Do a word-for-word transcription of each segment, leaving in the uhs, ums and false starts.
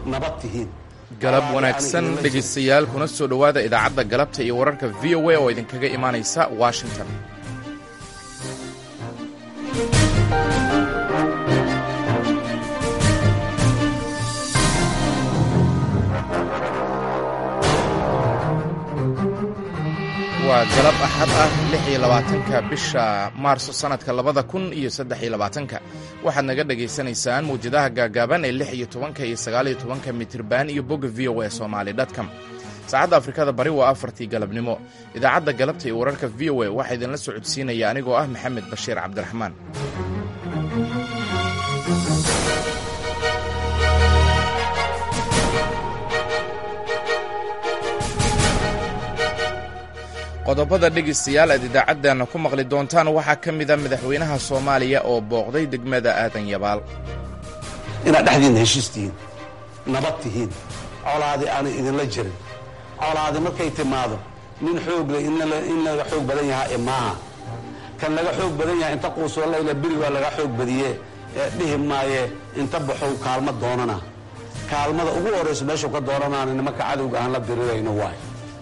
nabad tihiin. galab wanaagsan dhegaystayaal kuna soo dhowaada idaacadda galabta iyo wararka v o a oo idinkaga imaanaysa Washington. waa galab axad ah lix iyo labaatanka bisha maarso sanadka labada kun iyo saddex iyo labaatanka waxaad naga dhagaysanaysaan mawjadaha gaagaaban ee lix iyo tobanka iyo sagaal iyo tobanka mitirban iyo bogga v o a somali dot com. saacadda afrikada bari waa afartii galabnimo. idaacadda galabta iyo wararka v o a waxaa idinla socodsiinaya anigoo ah maxamed bashiir cabdiraxmaan. qodobada dhegaystayaal aad idaacaddeena ku maqli doontaan waxaa ka mid a madaxweynaha Soomaaliya oo booqday degmada Aadan Yabaal. inaad dhexdiina heshiis tihiin, nabad tihiin, colaadi aan idinla jirin. colaadi markay timaado nin xoog leh in laga xoog badan yahay maaha. kan laga xoog badan yahay inta quusoo layla biri waa laga xoog badiyee dhihi maaye inta baxow kaalmo doonana. kaalmada ugu horraysa meeshuu ka doonanaana nimanka cadowga aan la dirirayno waay.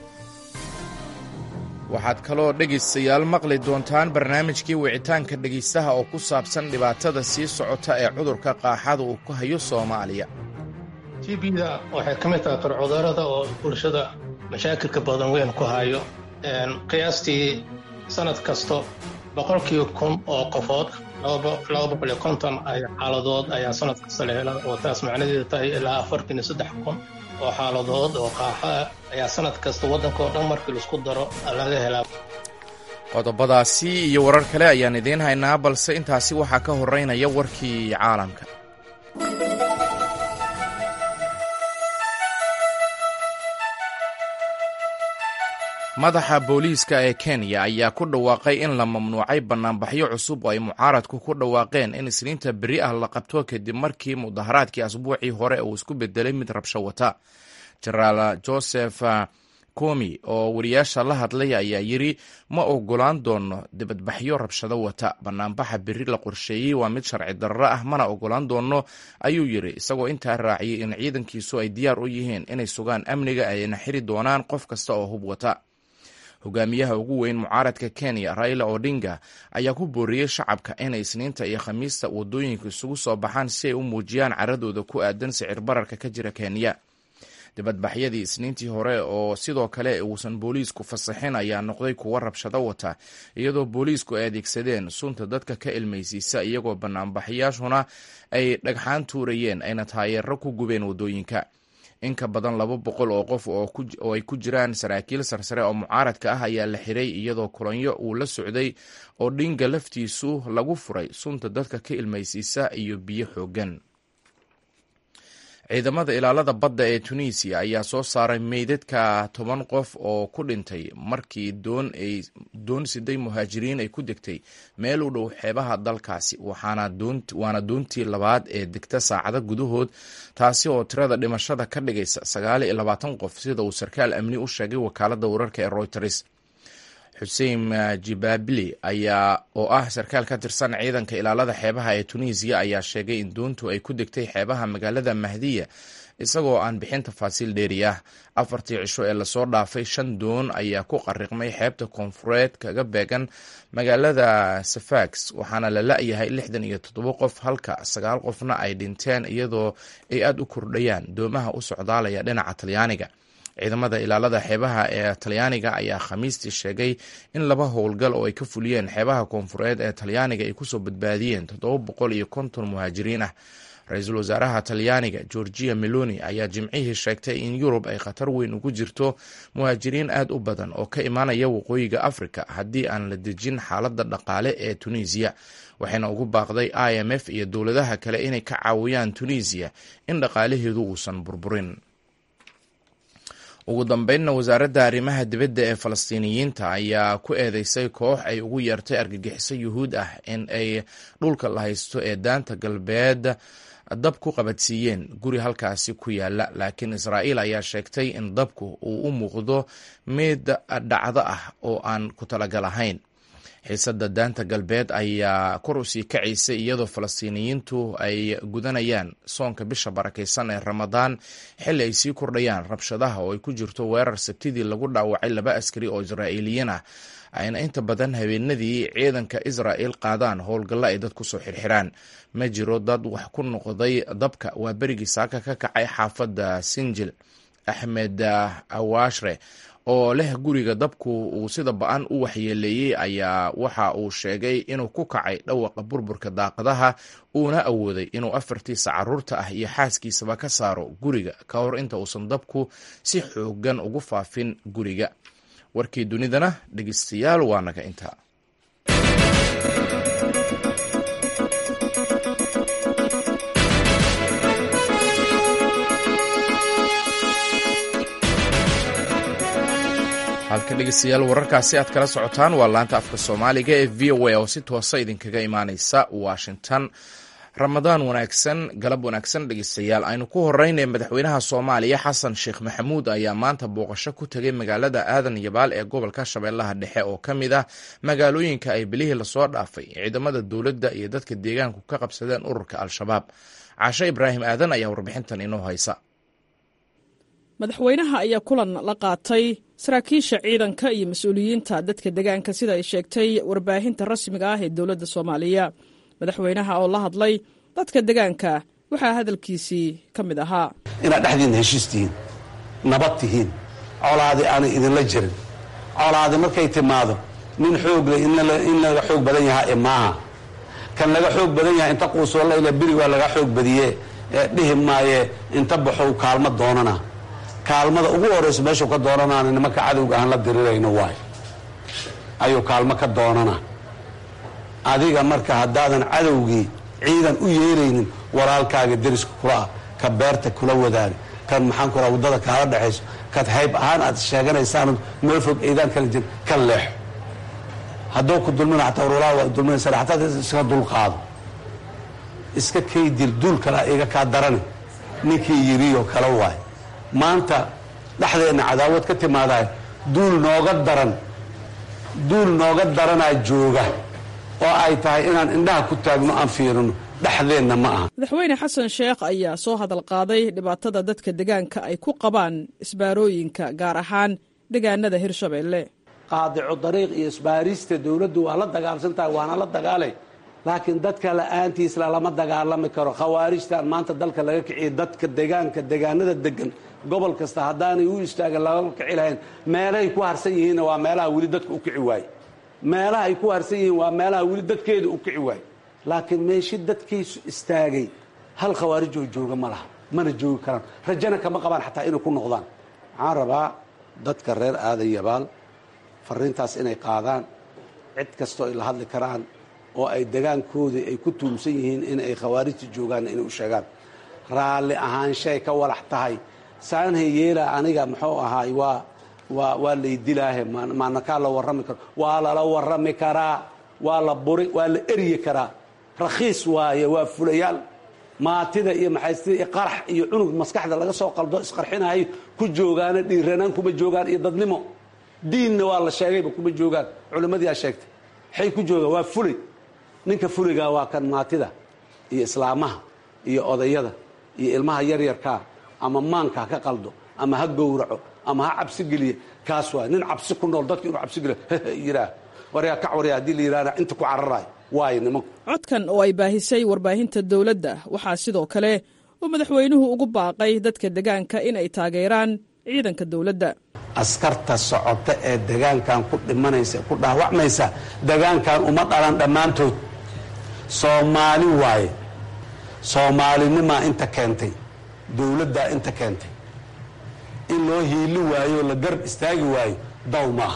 waxaad kaloo dhegaystayaal maqli doontaan barnaamijkii wicitaanka dhegaystaha oo ku saabsan dhibaatada sii socota ee cudurka qaaxada uu ku hayo Soomaaliya. T B-da waxay ka mid tahay cudurrada oo bulshada mashaakilka badan weyn ku hayo. qiyaastii sanad kasto boqolkiiba kun oo qofood laba boqol iyo konton ay xaaladood ayaa sanad kasta la helaa, oo taas macnaheedu tahay ilaa afartan iyo saddex kun oo xaaladood oo qaaxa ayaa sanad kasta waddanka oo dhan markii laisku daro laga helaa. qodobadaasi iyo warar kale ayaan idiin haynaa, balse intaasi waxaa ka horeynaya warkii caalamka. madaxa booliiska ee Kenya ayaa ku dhawaaqay in la mamnuucay bannaanbaxyo cusub oo ay mucaaradku ku dhawaaqeen in isniinta beri ah la qabto kadib markii mudaharaadkii asbuucii hore uu isku bedelay mid rabsho wata. Jenaraal Joseph Kony oo wariyaasha la hadlay ayaa yidhi ma ogolaan doono dibadbaxyo rabshado wata. bannaanbaxa beri la qorsheeyey waa mid sharci darro ah, mana ogolaan doono ayuu yidhi, isagoo intaa raaciyey in ciidankiisu ay diyaar u yihiin inay sugaan amniga ayna xiri doonaan qof kasta oo hub wata. hogaamiyaha ugu weyn mucaaradka Kenya Raila Odinga ayaa ku booriyey shacabka inay isniinta iyo khamiista wadooyinka isugu soo baxaan si ay u muujiyaan caradooda ku aadan sicir bararka ka jira Kenya. dibadbaxyadii isniintii hore oo sidoo kale uusan booliisku fasaxin ayaa noqday kuwa rabshado wata, iyadoo booliisku ay adeegsadeen sunta dadka ka ilmaysiisa, iyagoo bannaanbaxyaashuna ay dhagxaan tuurayeen ayna taayeero ku gubeen wadooyinka. in ka badan laba boqol oo qof oo ay ku jiraan saraakiil sarsare oo mucaaradka ah ayaa la xiray, iyadoo kolonyo uu la socday oo dhinga laftiisu lagu furay sunta dadka ka ilmaysiisa iyo biyo xooggan. ciidamada ilaalada badda ee Tunisia ayaa soo saaray meydadka toban qof oo ku dhintay markii doon ay doon siday muhaajiriin ay ku degtay meel u dhow xeebaha dalkaasi, waxaana doonti waana doontii labaad ee degta saacado gudahood, taasi oo tirada dhimashada ka dhigaysa sagaal iyo labaatan qof, sida uu sarkaal amni u sheegay wakaaladda wararka ee Reuters. Hussein Jibabili ayaa oo ah sarkaal ka tirsan ciidanka ilaalada xeebaha ee Tunisia ayaa sheegay in doontu ay ku degtay xeebaha magaalada Mahdiya, isagoo aan bixin tafaasiil dheeri ah. afartii cisho ee lasoo dhaafay shan doon ayaa ku qariqmay xeebta koonfureed kaga beegan magaalada Sfax, waxaana la la'yahay lixdan iyo toddoba qof, halka sagaal qofna ay dhinteen, iyadoo ay aad u kordhayaan doomaha u socdaalaya dhinaca Talyaaniga. ciidamada ilaalada xeebaha ee Talyaaniga ayaa khamiistii sheegay in laba howlgal oo ay ka fuliyeen xeebaha koonfureed ee Talyaaniga ay kusoo badbaadiyeen toddoba boqol iyo konton muhaajiriin ah. ra-iisul wasaaraha Talyaaniga Giorgia Meloni ayaa jimcihii sheegtay in Yurub ay khatar weyn ugu jirto muhaajiriin aad u badan oo ka imaanaya waqooyiga Afrika haddii aan la dejin xaaladda dhaqaale ee Tunisia, waxayna ugu baaqday I M F iyo dowladaha kale inay ka caawiyaan Tunisia in dhaqaalaheedu uusan burburin. ugu dambeynna wasaaradda arrimaha dibadda ee Falastiiniyiinta ayaa ku eedeysay koox ay ugu yeertay argagixiso yuhuud ah in ay dhulka la haysto ee daanta galbeed dab ku qabadsiiyeen guri halkaasi ku yaala, laakiin Israa'iil ayaa sheegtay in dabku uu u muuqdo mid dhacdo ah oo aan ku talagal ahayn. xiisada daanta galbeed ayaa kor u sii kacaysay iyadoo falastiiniyiintu ay gudanayaan soonka bisha barakaysan ee ramadaan xilli ay sii kordhayaan rabshadaha oo ay ku jirto weerar sabtidii lagu dhaawacay laba askari oo israa'iiliyiin ah ayna inta badan habeenadii ciidanka israa'il qaadaan howlgalla ay dad kusoo xirxiraan. ma jiro dad wax ku noqday dabka waa berigii saaka ka kacay xaafadda sinjil. axmed awaashre oo leh guriga dabku uu sida ba-an u waxyeeleeyey ayaa waxa uu sheegay inuu ku kacay dhawaqa burburka daaqadaha uuna awooday inuu afartiisa caruurta ah iyo xaaskiisaba ka saaro guriga ka hor inta uusan dabku si xoogan ugu faafin guriga. warkii dunidana dhegeystayaal waa naga intaa. halka dhegeystayaal wararkaasi aad kala socotaan waa laanta afka soomaaliga ee v o a oo si toosa idinkaga imaaneysa Washington. ramadaan wanaagsan, galab wanaagsan dhegeystayaal. aynu ku horeynay madaxweynaha Soomaaliya Xasan Sheekh Maxamuud ayaa maanta booqasho ku tagay magaalada Aadan Yabaal ee gobolka Shabeellaha Dhexe oo ka mid ah magaalooyinka ay bilihii lasoo dhaafay ciidamada dowladda iyo dadka deegaanku ka qabsadeen ururka Al-Shabaab. Caashe Ibraahim Aadan ayaa warbixintan inoo haysa. madaxweynaha ayaa kulan la qaatay saraakiisha ciidanka iyo mas-uuliyiinta dadka deegaanka sida ay sheegtay warbaahinta rasmiga ah ee dowladda Soomaaliya. madaxweynaha oo la hadlay dadka deegaanka waxaa hadalkiisii ka mid ahaa: inaad dhexdiina heshiis tihiin, nabad tihiin, colaadi aanay idinla jirin. colaadi markay timaado nin xoog leh in laga xoog badan yahaa ee maaha. kan laga xoog badan yahay inta quusoo layla beri waa laga xoog badiye dhihi maaye inta baxow kaalmo doonana. kaalmada ugu horeyso meeshuu ka doonanaana nimanka cadowga aan la dirirayno waay ayuu kaalmo ka doonana. adiga marka haddaadan cadowgii ciidan u yeeraynin walaalkaaga deriska kula ah, ka beerta kula wadaag, kan maxaan ku raha waddada kaala dhexayso, kad hayb ahaan aad sheeganaysaan meel fog ciidaan kala jir ka leexo. hadduu ku dulmina xataa warwalaa waa dulminaysa xataa iska dulqaado, iska kaydil duul kale iga kaa darani ninkii yiriyo kala waay. maanta dhexdeenna cadaawad ka timaadahay duul nooga daran duul nooga daranaa jooga oo ay tahay inaan indhaha ku taagno aan fiirino, dhexdeenna ma aha. madaxweyne xasan sheekh ayaa soo hadal qaaday dhibaatada dadka deegaanka ay ku qabaan isbaarooyinka gaar ahaan deegaanada Hirshabeelle. qaadico dariiq iyo isbaarista dowladdu waa la dagaalsantahay, waana la dagaalay, laakiin dadka la'aantiis lama dagaalami karo. khawaarijtan maanta dalka laga kiciyo dadka deegaanka deegaanada degan gobol kasta haddaanay u istaagin lagama kici lahayn. meelahay ku harsan yihiinna waa meelaha weli dadka u kici waaye. meelaha ay ku harsan yihiin waa meelaha weli dadkeeda u kici waaye. laakiin meeshii dadkiisu istaagay hal khawaarijoo jooga ma laha, mana joogi karaan, rajana kama qabaan xataa inay ku noqdaan. waxaan rabaa dadka reer Aadan Yabaal fariintaas inay qaadaan, cid kastoo ay la hadli karaan oo ay degaankoodii ay ku tuumsan yihiin in ay khawaarijta joogaan inay u sheegaan. raalli ahaanshay ka walax tahay saanhay yeela aniga muxuu ahaay waa waa waa laydilaahe maanakaa la warrami karo. waa lala warrami karaa, waa la buri, waa la eryi karaa. rakhiis waaye, waa fulayaal maatida iyo maxaystida iyo qarax iyo cunug maskaxda laga soo qaldo isqarxinahay ku joogaana dhiiranaan kuma joogaan iyo dadnimo. diinna waa la sheegayba kuma joogaan, culimmadii aa sheegtay. waxay ku joogaan waa fulay. ninka fuligaa waa kan maatida iyo islaamaha iyo odayada iyo ilmaha yaryarkaa ama maanka ha ka qaldo ama ha gowraco ama ha cabsi geliya. kaas waa nin cabsi ku nool, dadka inuu cabsi geliyo yidhaah waryaa kac waryaa haddii la yidhahna inta ku cararaay waayo nimanku. codkan oo ay baahisay warbaahinta dowladda waxaa sidoo kale uu madaxweynuhu ugu baaqay dadka deegaanka in ay taageeraan ciidanka dowladda. askarta socota ee deegaankan ku dhimanaysa ku dhaawacmaysa deegaankan uma dhalan dhammaantood. soomaali waaye, soomaalinimaa inta keentay, dowladdaa inta keentay. in loo hiili waayo la garb istaagi waayo daw maaha,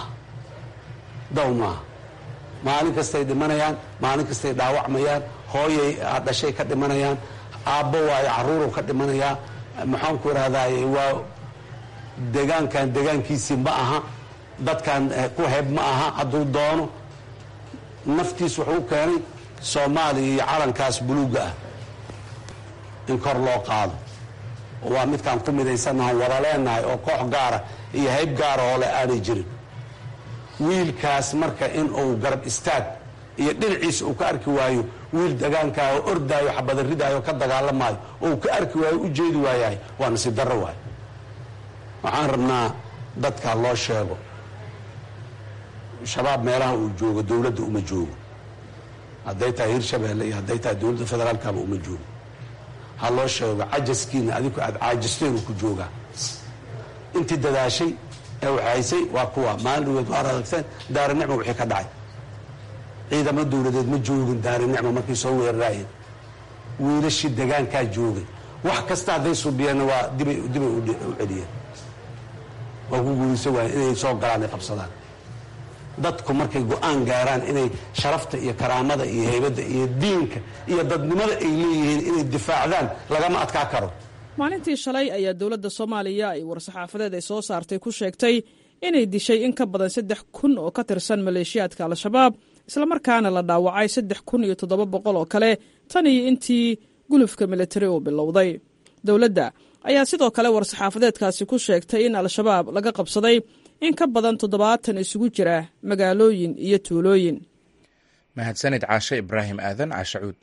daw maaha. maalin kastay dhimanayaan, maalin kastay dhaawacmayaan, hooyay dhashay ka dhimanayaan, aabbo waayo carruurow ka dhimanayaa. maxaan ku idhahdaaye waa deegaankan deegaankiisii ma aha, dadkan ku heb ma aha. hadduu doono naftiis wuxuu keenay soomaaliya iyo calankaas buluugga ah in kor loo qaado. waa midkaan ku midaysannaha wada leenahay oo koox gaara iyo hayb gaara oo le aanay jirin. wiilkaas marka in uu garab istaag iyo dhinaciisa uu ka arki waayo wiil degaankaa oo ordaayo xabada ridaayo ka dagaalamaayo oo uu ka arki waayo u jeedi waayahay waa nasiib darro waayo waxaan rabnaa dadka loo sheego shabaab meelaha uu joogo dowladda uma joogo hadday tahay hirshabeelle iyo hadday tahay dowladda federaalkaba uma joogo ha loo sheego cajaskiina adiku aad caajisteen uu ku joogaa intii dadaashay ee waxaysay waa kuwa maalin dhaweed waa aragteen daarenicmo wixii ka dhacay ciidamo dowladeed ma joogin daarenicmo markay soo weeraraayeen wiilashii degaankaa joogay wax kasta hadday subiyeenna waa dibay dibay u celiyeen waa ku guurisa waaya inay soo galaan ay qabsadaan dadku markay go-aan gaaraan inay sharafta iyo karaamada iyo heybadda iyo diinka iyo dadnimada ay leeyihiin inay difaacdaan lagama adkaa karo maalintii shalay ayaa dowladda soomaaliya ay war-saxaafadeed ay soo saartay ku sheegtay inay dishay in ka badan saddex kun oo ka tirsan maleeshiyaadka al-shabaab islamarkaana la dhaawacay saddex kun iyo toddoba boqol oo kale tan iyo intii gulufka militari uu bilowday dowladda ayaa sidoo kale war-saxaafadeedkaasi ku sheegtay in al-shabaab laga qabsaday in ka badan toddobaatan isugu jira magaalooyin iyo tuulooyin. mahadsanid caashe ibraahim aadan caashacuud.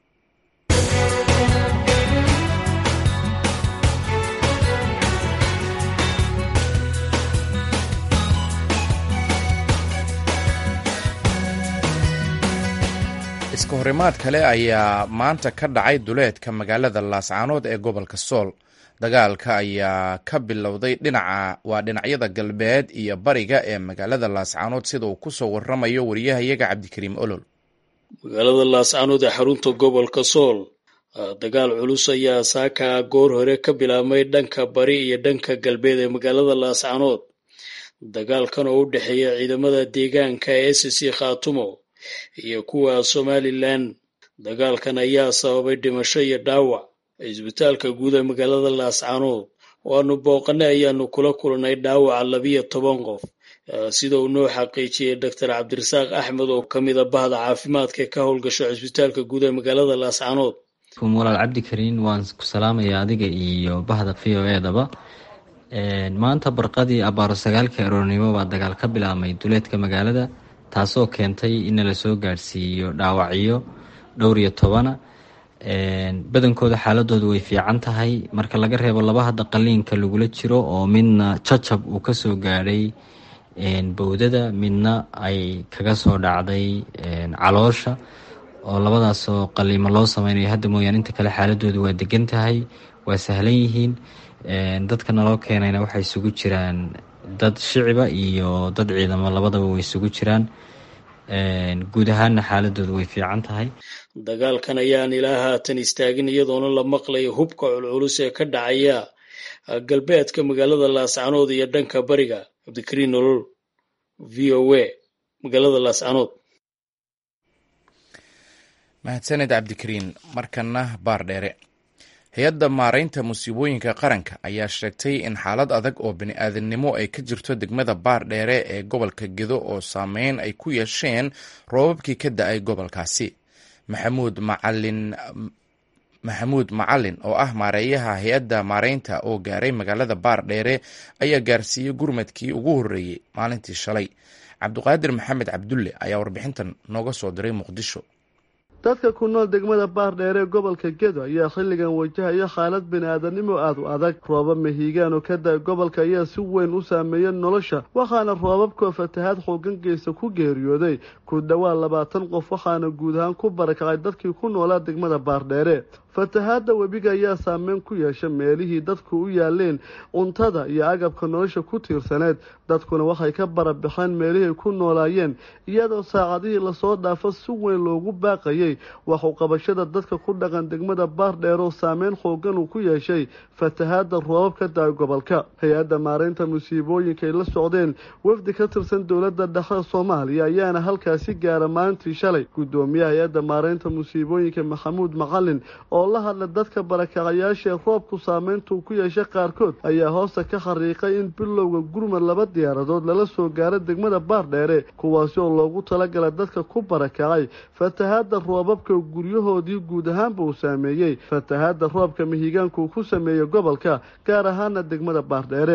iska horimaad kale ayaa maanta ka dhacay duleedka magaalada laascaanood ee gobolka sool. dagaalka ayaa ka bilowday dhinaca waa dhinacyada galbeed iyo bariga ee magaalada laascaanood sida uu kusoo waramayo wariyahayaga cabdikariim olol. magaalada laascaanood ee xarunta gobolka sool dagaal culus ayaa saaka goor hore ka bilaabmay dhanka bari iyo dhanka galbeed ee magaalada laascaanood. dagaalkan oo u dhexeeya ciidamada deegaanka ee S C Khaatumo iyo kuwa Somalilan. dagaalkan ayaa sababay dhimasho iyo dhaawac. isbitaalka guud ee magaalada laascaanood waanu booqanay ayaanu kula kulnay dhaawaca labiyo toban qof sida uu noo xaqiijiyey doctor cabdirasaaq axmed oo ka mid ah bahda caafimaadka ka howlgasho isbitaalka guud ee magaalada laascaanood. walaal cabdikariin waan ku salaamayaa adiga iyo bahda v o e daba. maanta barqadii abaaro sagaalka aroornimo baa dagaal ka bilaabmay duleedka magaalada taasoo keentay in la soo gaarsiiyo dhaawacyo dhowr iyo tobana. badankooda xaaladoodu way fiican tahay marka laga reebo laba hadda qaliinka lagula jiro oo midna jajab uu kasoo gaadhay bowdada midna ay kaga soo dhacday caloosha oo labadaasoo qaliimo loo sameynayo hadda mooyaane inta kale xaaladoodu waa degan tahay waa sahlan yihiin. dadka naloo keenayna waxay isugu jiraan dad shiciba iyo dad ciidamo labadaba way isugu jiraan. guud ahaanna xaaladoodu way fiican tahay. dagaalkan ayaan ilaa haatan istaagin iyadoona la maqlayo hubka culculus ee ka dhacaya galbeedka magaalada laascaanood iyo dhanka bariga. cabdikariin nolol v o a magaalada laascaanood. mahadsanid cabdikariin. markana baar dheere. hay-adda maaraynta musiibooyinka qaranka ayaa sheegtay in xaalad adag oo bini-aadamnimo ay ka jirto degmada baar dheere ee gobolka gedo oo saameyn ay ku yeesheen roobabkii ka da-ay gobolkaasi. maxamuud macalin maxamuud macalin oo ah maareeyaha hay-adda maaraynta oo gaaray magaalada baar dheere ayaa gaarsiiyey gurmadkii ugu horreeyey maalintii shalay. cabdiqaadir maxamed cabdulle ayaa warbixintan nooga soo diray muqdisho. dadka ku nool degmada baar dheere ee gobolka gedo ayaa xilligan wajahaya xaalad bini-aadanimo aada u adag. roobab mahiigaan oo ka da-ay gobolka ayaa si weyn u saameeya nolosha waxaana roobabkoo fatahaad xoogan geysta ku geeriyooday ku dhowaad labaatan qof waxaana guud ahaan ku barakacay dadkii ku noolaa degmada baar dheere. fatahaadda webiga ayaa saameyn ku yeesha meelihii dadku u yaaleen cuntada iyo agabka nolosha ku tiirsaneed. dadkuna waxay ka barabaxeen meelihii ku noolaayeen iyadoo saacadihii lasoo dhaafo si weyn loogu baaqayay waxuu qabashada dadka ku dhaqan degmada baar dheer oo saameyn xoogan uu ku yeeshay fatahaadda roobab ka da-ay gobolka. hay-adda maaraynta musiibooyinka ay la socdeen wafdi ka tirsan dowladda dhexe soomaaliya ayaana halkaasi gaara maalintii shalay. gudoomiyaha hay-adda maaraynta musiibooyinka maxamuud macalin oo la hadla dadka barakacayaashaee roobku saameyntuu ku yeeshay qaarkood ayaa hoosta ka xariiqay in bilowga gurmad laba diyaaradood lala soo gaaro degmada baar dheere kuwaasi oo loogu talagala dadka ku barakacay fatahaadda roobabka guryahoodii guud ahaanba uu saameeyey fatahaadda roobka mihigaanka uu ku sameeyey gobolka gaar ahaana degmada baar dheere.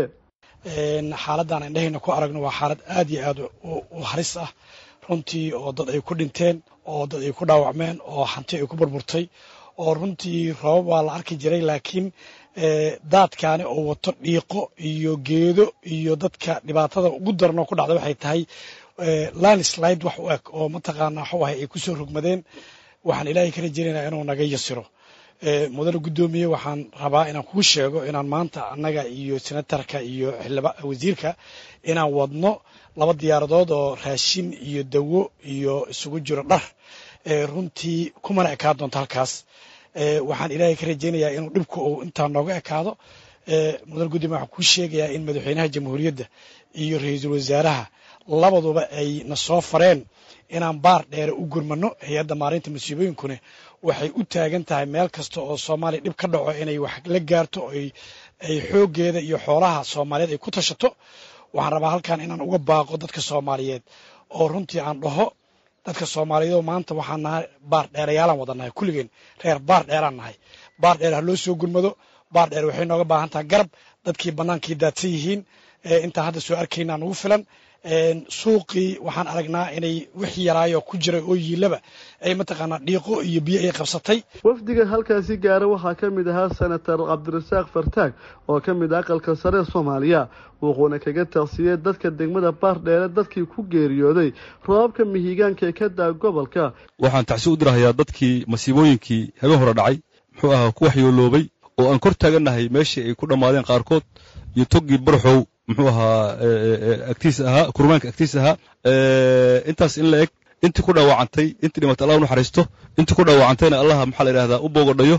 xaaladdan indhahayna ku aragno waa xaalad aad iyo aad u halis ah runtii oo dad ay ku dhinteen oo dad ay ku dhaawacmeen oo hanti ay ku burburtay oo runtii roobab waa la arki jiray laakiin daadkaani oo wato dhiiqo iyo geedo iyo dadka dhibaatada ugu daranoo ku dhacda waxay tahay landslide wax u eg oo mataqaanaa waxu ahay ay ku soo rogmadeen waxaan ilaahay ka rajaynaynaa inuu naga yasiro mudane guddoomiye waxaan rabaa inaan kuu sheego inaan maanta annaga iyo senatarka iyo wasiirka inaan wadno laba diyaaradood oo raashin iyo dawo iyo isugu jiro dhar runtii kumana ekaan doonto halkaas waxaan ilaahay ka rajaynayaa inuu dhibku uu intaa nooga ekaado mudane guddoomiye waxaan kuu sheegayaa in madaxweynaha jamhuuriyadda iyo ra-iisul wasaaraha labaduba ay na soo fareen inaan baar dheere u gurmano hay-adda maareynta masiibooyinkuna waxay u taagan tahay meel kasta oo soomaaliya dhib ka dhaco inay wax la gaarto ay xooggeeda iyo xoolaha soomaaliyeed ay ku tashato waxaan rabaa halkan inaan uga baaqo dadka soomaaliyeed oo runtii aan dhaho dadka soomaaliyeed oo maanta waxaan nahay baar dheerayaalaan wada nahay kulligeen reer baar dheeraan nahay baar dheer ha loo soo gurmado baar dheer waxay nooga baahan tahay garab dadkii bannaankii daadsan yihiin intaan hadda soo arkaynaa nugu filan suuqii waxaan aragnaa inay wixii yaraayo ku jiray oo yiilaba ay mataqaanaa dhiiqo iyo biyo ay qabsatay wafdiga halkaasi gaara waxaa ka mid ahaa senatar cabdirasaaq fartaag oo ka mid ah aqalka sare soomaaliya wuxuuna kaga taaqsiyey dadka degmada baardheere dadkii ku geeriyooday roobabka mihigaanka ee ka daa gobolka waxaan tacsi u dirahayaa dadkii masiibooyinkii habeen hore dhacay muxuu ahaa ku waxyooloobay oo aan kor taagannahay meeshii ay ku dhammaadeen qaarkood iyo toggii barxow muxuu ahaa agtiis ahaa kurmaanka agtiis ahaa intaas in la eg intii ku dhaawacantay intii dhimatay allah u naxariisto intii ku dhaawacantayna allaha maxaa la yidhahdaa u boogodhayo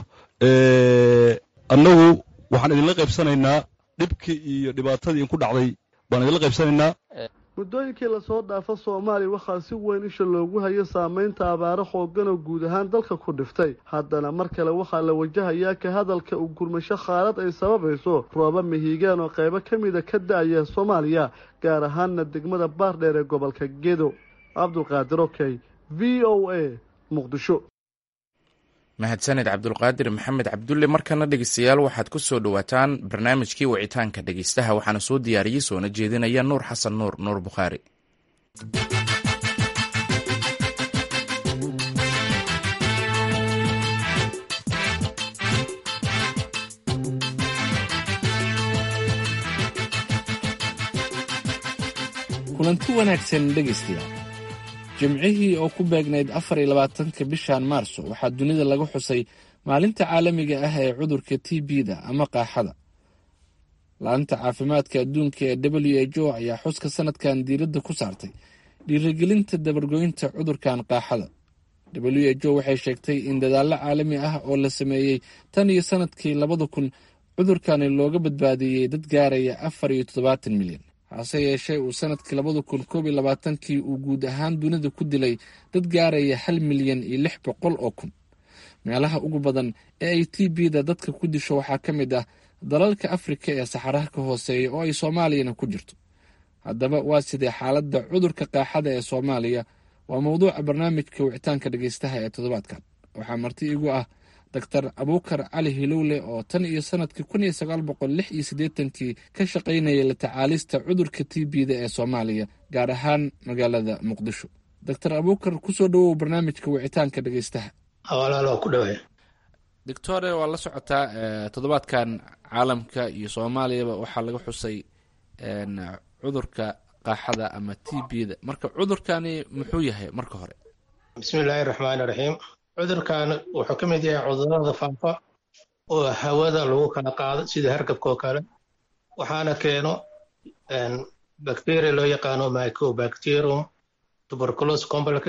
annagu waxaan idinla qaybsanaynaa dhibkii iyo dhibaatadii in ku dhacday baan idinla qaybsanaynaa muddooyinkii lasoo dhaafo soomaaliya waxaa si weyn isha loogu hayo saamaynta abaaro xooggan oo guud ahaan dalka ku dhiftay haddana mar kale waxaa la wajahayaa ka hadalka u gurmasho khaalad ay sababayso rooba mihigaan oo qaybo ka mida ka da-aya soomaaliya gaar ahaanna degmada baardheer ee gobolka gedo cabdulqaadir okey v o a muqdisho mahadsaned cabdulqaadir maxamed cabdulle markana dhegeystayaal waxaad ku soo dhowaataan barnaamijkii wicitaanka dhegeystaha waxaana soo diyaariyey soona jeedinaya nuur xasan nuur nuur bukhaari kulanti wanaagsan dhegeystayaal jimcihii oo ku beegnayd afar iyo labaatanka bishan maarso waxaa dunida laga xusay maalinta caalamiga ah ee cudurka t b-da ama qaaxada la-anta caafimaadka adduunka ee w h o ayaa xuska sanadkan diiradda ku saartay dhiirigelinta dabargoynta cudurkan qaaxada w h o waxay sheegtay in dadaallo caalami ah oo la sameeyey tan iyo sanadkii labada kun cudurkani looga badbaadiyey dad gaaraya afar iyo toddobaatan milyan hase yeeshee uu sanadkii labada kun koob iyo labaatankii uu guud ahaan dunida ku dilay dad gaaraya hal milyan iyo lix boqol oo kun meelaha ugu badan ee ay t b-da dadka ku disho waxaa ka mid ah dalalka afrika ee saxaraha ka hooseeya oo ay soomaaliyana ku jirto haddaba waa sidee xaaladda cudurka qaaxada ee soomaaliya waa mowduuca barnaamijka wicitaanka dhegeystaha ee toddobaadkan waxaa marti igu ah doctor abuukar cali hilowle oo tan iyo sanadkii kun iyo sagaal boqol lix iyo siddeetankii ka shaqaynaya la tacaalista cudurka t b-da ee soomaaliya gaar ahaan magaalada muqdisho doctor abuukar kusoo dhawow barnaamijka wicitaanka dhegeystaha walaalo ku dhawaay doctore waa la socotaa toddobaadkan caalamka iyo soomaaliyaba waxaa laga xusay cudurka qaaxada ama t b-da marka cudurkani muxuu yahay marka hore bismillaahi raxmaani raxiim cudurkan wuxuu ka mid yahay cudurada faafa oo hawada lagu kala qaado sida hargabka oo kale waxaana keeno bacteria loo yaqaano mycobacterium tuberculosis complex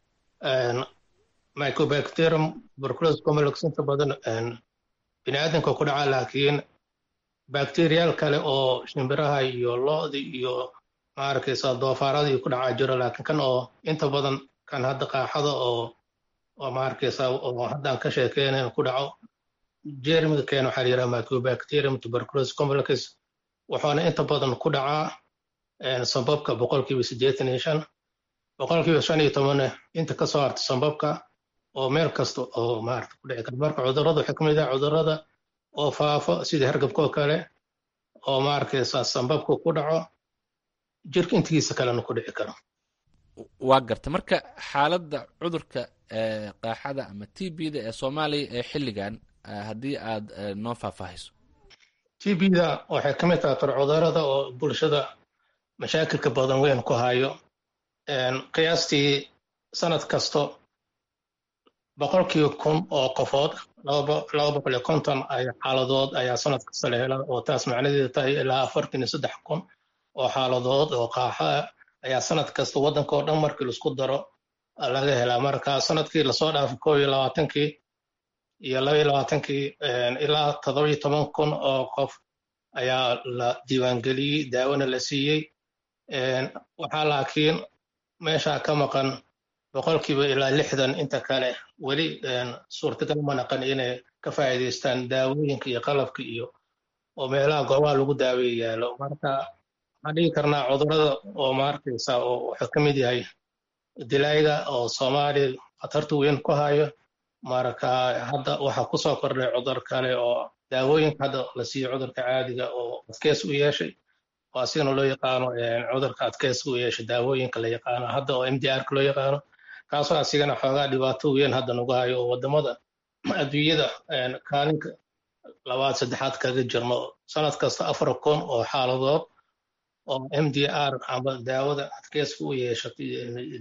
mycobacterium tuberculosis complex inta badan biniaadanka ku dhaca laakiin bacteriyaal kale oo shimbiraha iyo lo'da iyo maarkaysa doofaarada iyo ku dhaca jiro laakiin kan oo inta badan kan hadda qaaxada oo oo maarkaysa oo haddaan ka sheekeynayn ku dhaco jermiga keena waxaa la yidhaha mycobacterium tuberculosis complex wuxuuna inta badan ku dhacaa sambabka boqolkiiba siddeetan iyo shan boqolkiiba shan iyo tobanna inta ka soo harta sambabka oo meel kasta oo maarata ku dhici kara marka cudurrada waxay ka mid ah cudurrada oo faafo sida hargabka oo kale oo ma arkaysaa sambabku ku dhaco jirka intigiisa kalena ku dhici karo. waa garta marka xaaladda cudurka qaaxada ama t b-da ee soomaaliya ee xilligan haddii aad noo faahfaahiso. t b-da waxay ka mid tahay qarcudurada oo bulshada mashaakilka badan weyn ku hayo. qiyaastii sanad kasto boqolkiiba kun oo qofood laba boqol iyo konton xaaladood ayaa sanad kasta la helaa, oo taas macnadeedu tahay ilaa afartan iyo saddex kun oo xaaladood oo qaaxa ayaa sanad kasta waddanka oo dhan markii laisku daro laga helaa. marka sanadkii lasoo dhaafay koob iyo labaatankii iyo laba iyo labaatankii ilaa toddoba iyo toban kun oo qof ayaa la diiwaangeliyey, daawona la siiyey. waxaa laakiin meesha ka maqan boqolkiiba ilaa lixdan inta kale weli suurtagal ma naqan inay ka faa'iidaystaan daawooyinka iyo qalabka iyo oo meelaha goobaha lagu daaweeye yaalo. marka waxaan dhigi karnaa cudurada oo ma arkaysa oo wuxuu ka mid yahay dilayga oo soomaaliya khatarta weyn ku hayo. marka hadda waxaa kusoo kordhay cudur kale oo daawooyinka hadda la siiyo cudurka caadiga oo adkeys u yeeshay, oo asigana loo yaqaano cudurka adkeys u yeeshay daawooyinka la yaqaano hadda oo m d r ka loo yaqaano, kaasoo asigana xoogaa dhibaato weyn hadda nagu hayo oo wadamada adduunyada kaalinka labaad saddexaad kaga jirno. sanad kasta afar kun oo xaaladood oo m d r ama daawada adkeyska u yeeshatay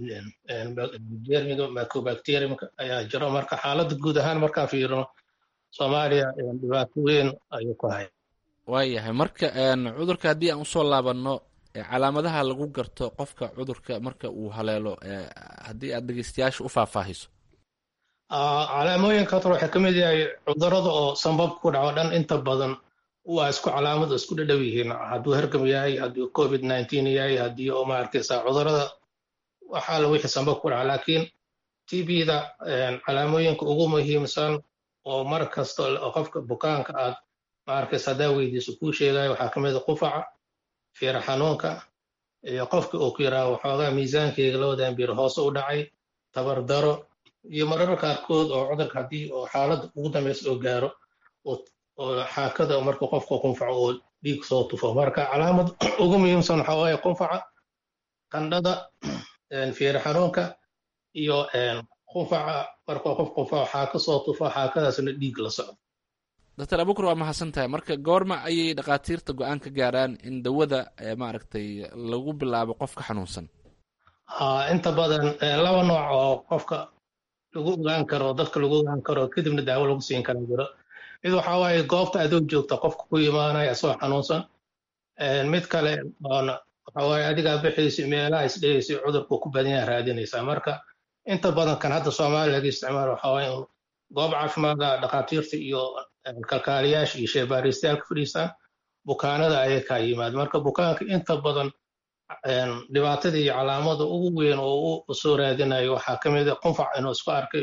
jermiga mycobacteriumka ayaa jiro. marka xaaladda guud ahaan markaan fiirino soomaaliya dhibaato weyn ayuu ku haya. waayahay marka cudurka haddii aan usoo laabanno calaamadaha lagu garto qofka cudurka marka uu haleelo haddii aad dhegeystayaasha u faahfaahiso. calaamooyinka hore waxay ka mid yahay cudurada oo sambabka ku dhaco dhan inta badan waa isku calaamad isku dhadhow yihiin, hadduu hergam yahay, hadduu covid nineteen yahay, haddii oo ma arkaysa cudurada waxaa la wixii sambabka ku dhaca. laakiin t b-da calaamooyinka ugu muhiimsan oo mar kasta qofka bukaanka aad ma arkaysa hadaa weydiiso kuu sheegayo waxaa ka mid a qufaca, fiiro xanuunka, iyo qofka uu ku yidhaaho waxoogaa miisaankeyga labadan bir hoose u dhacay, tabar daro, iyo mararka qaarkood oo cudurka haddii oo xaaladda ugu dambaysa oo gaaro oo xaakada marka qofka qunfaco oo dhiig soo tufo. marka calaamad ugu muhiimsan waxaa waaye qunfaca, qandhada, fiiro xanuunka iyo qunfaca. marka qof qunfaco xaaka soo tufo xaakadaasna dhiig la socdo. doctor abukur waa mahadsan tahay. marka goorma ayay dhakhaatiirta go-aan ka gaaraan in dawada maaragtay lagu bilaabo qofka xanuunsan? inta badan laba nooc oo qofka lagu ogaan karo, dadka lagu ogaan karo kadibna daawo lagu siin kara jiro. mid waxaa waaye goobta adoo joogta qofka ku imaanaya asagoo xanuunsan. mid kale waxaa waaye adigaa bixaysa meelaha isdhehaysa cudurku ku badan yaha raadinaysaa. marka inta badan kan hadda soomaaliya laga isticmaalo waxaa waaye in goob caafimaada dhakhaatiirta iyo kalkaaliyaasha iyo sheebaaristayaalka fadhiistaan, bukaanada ayay kaa yimaad. marka bukaanka inta badan dhibaatada iyo calaamada ugu weyn oo u soo raadinayo waxaa ka mid a qunfac inuu isku arkay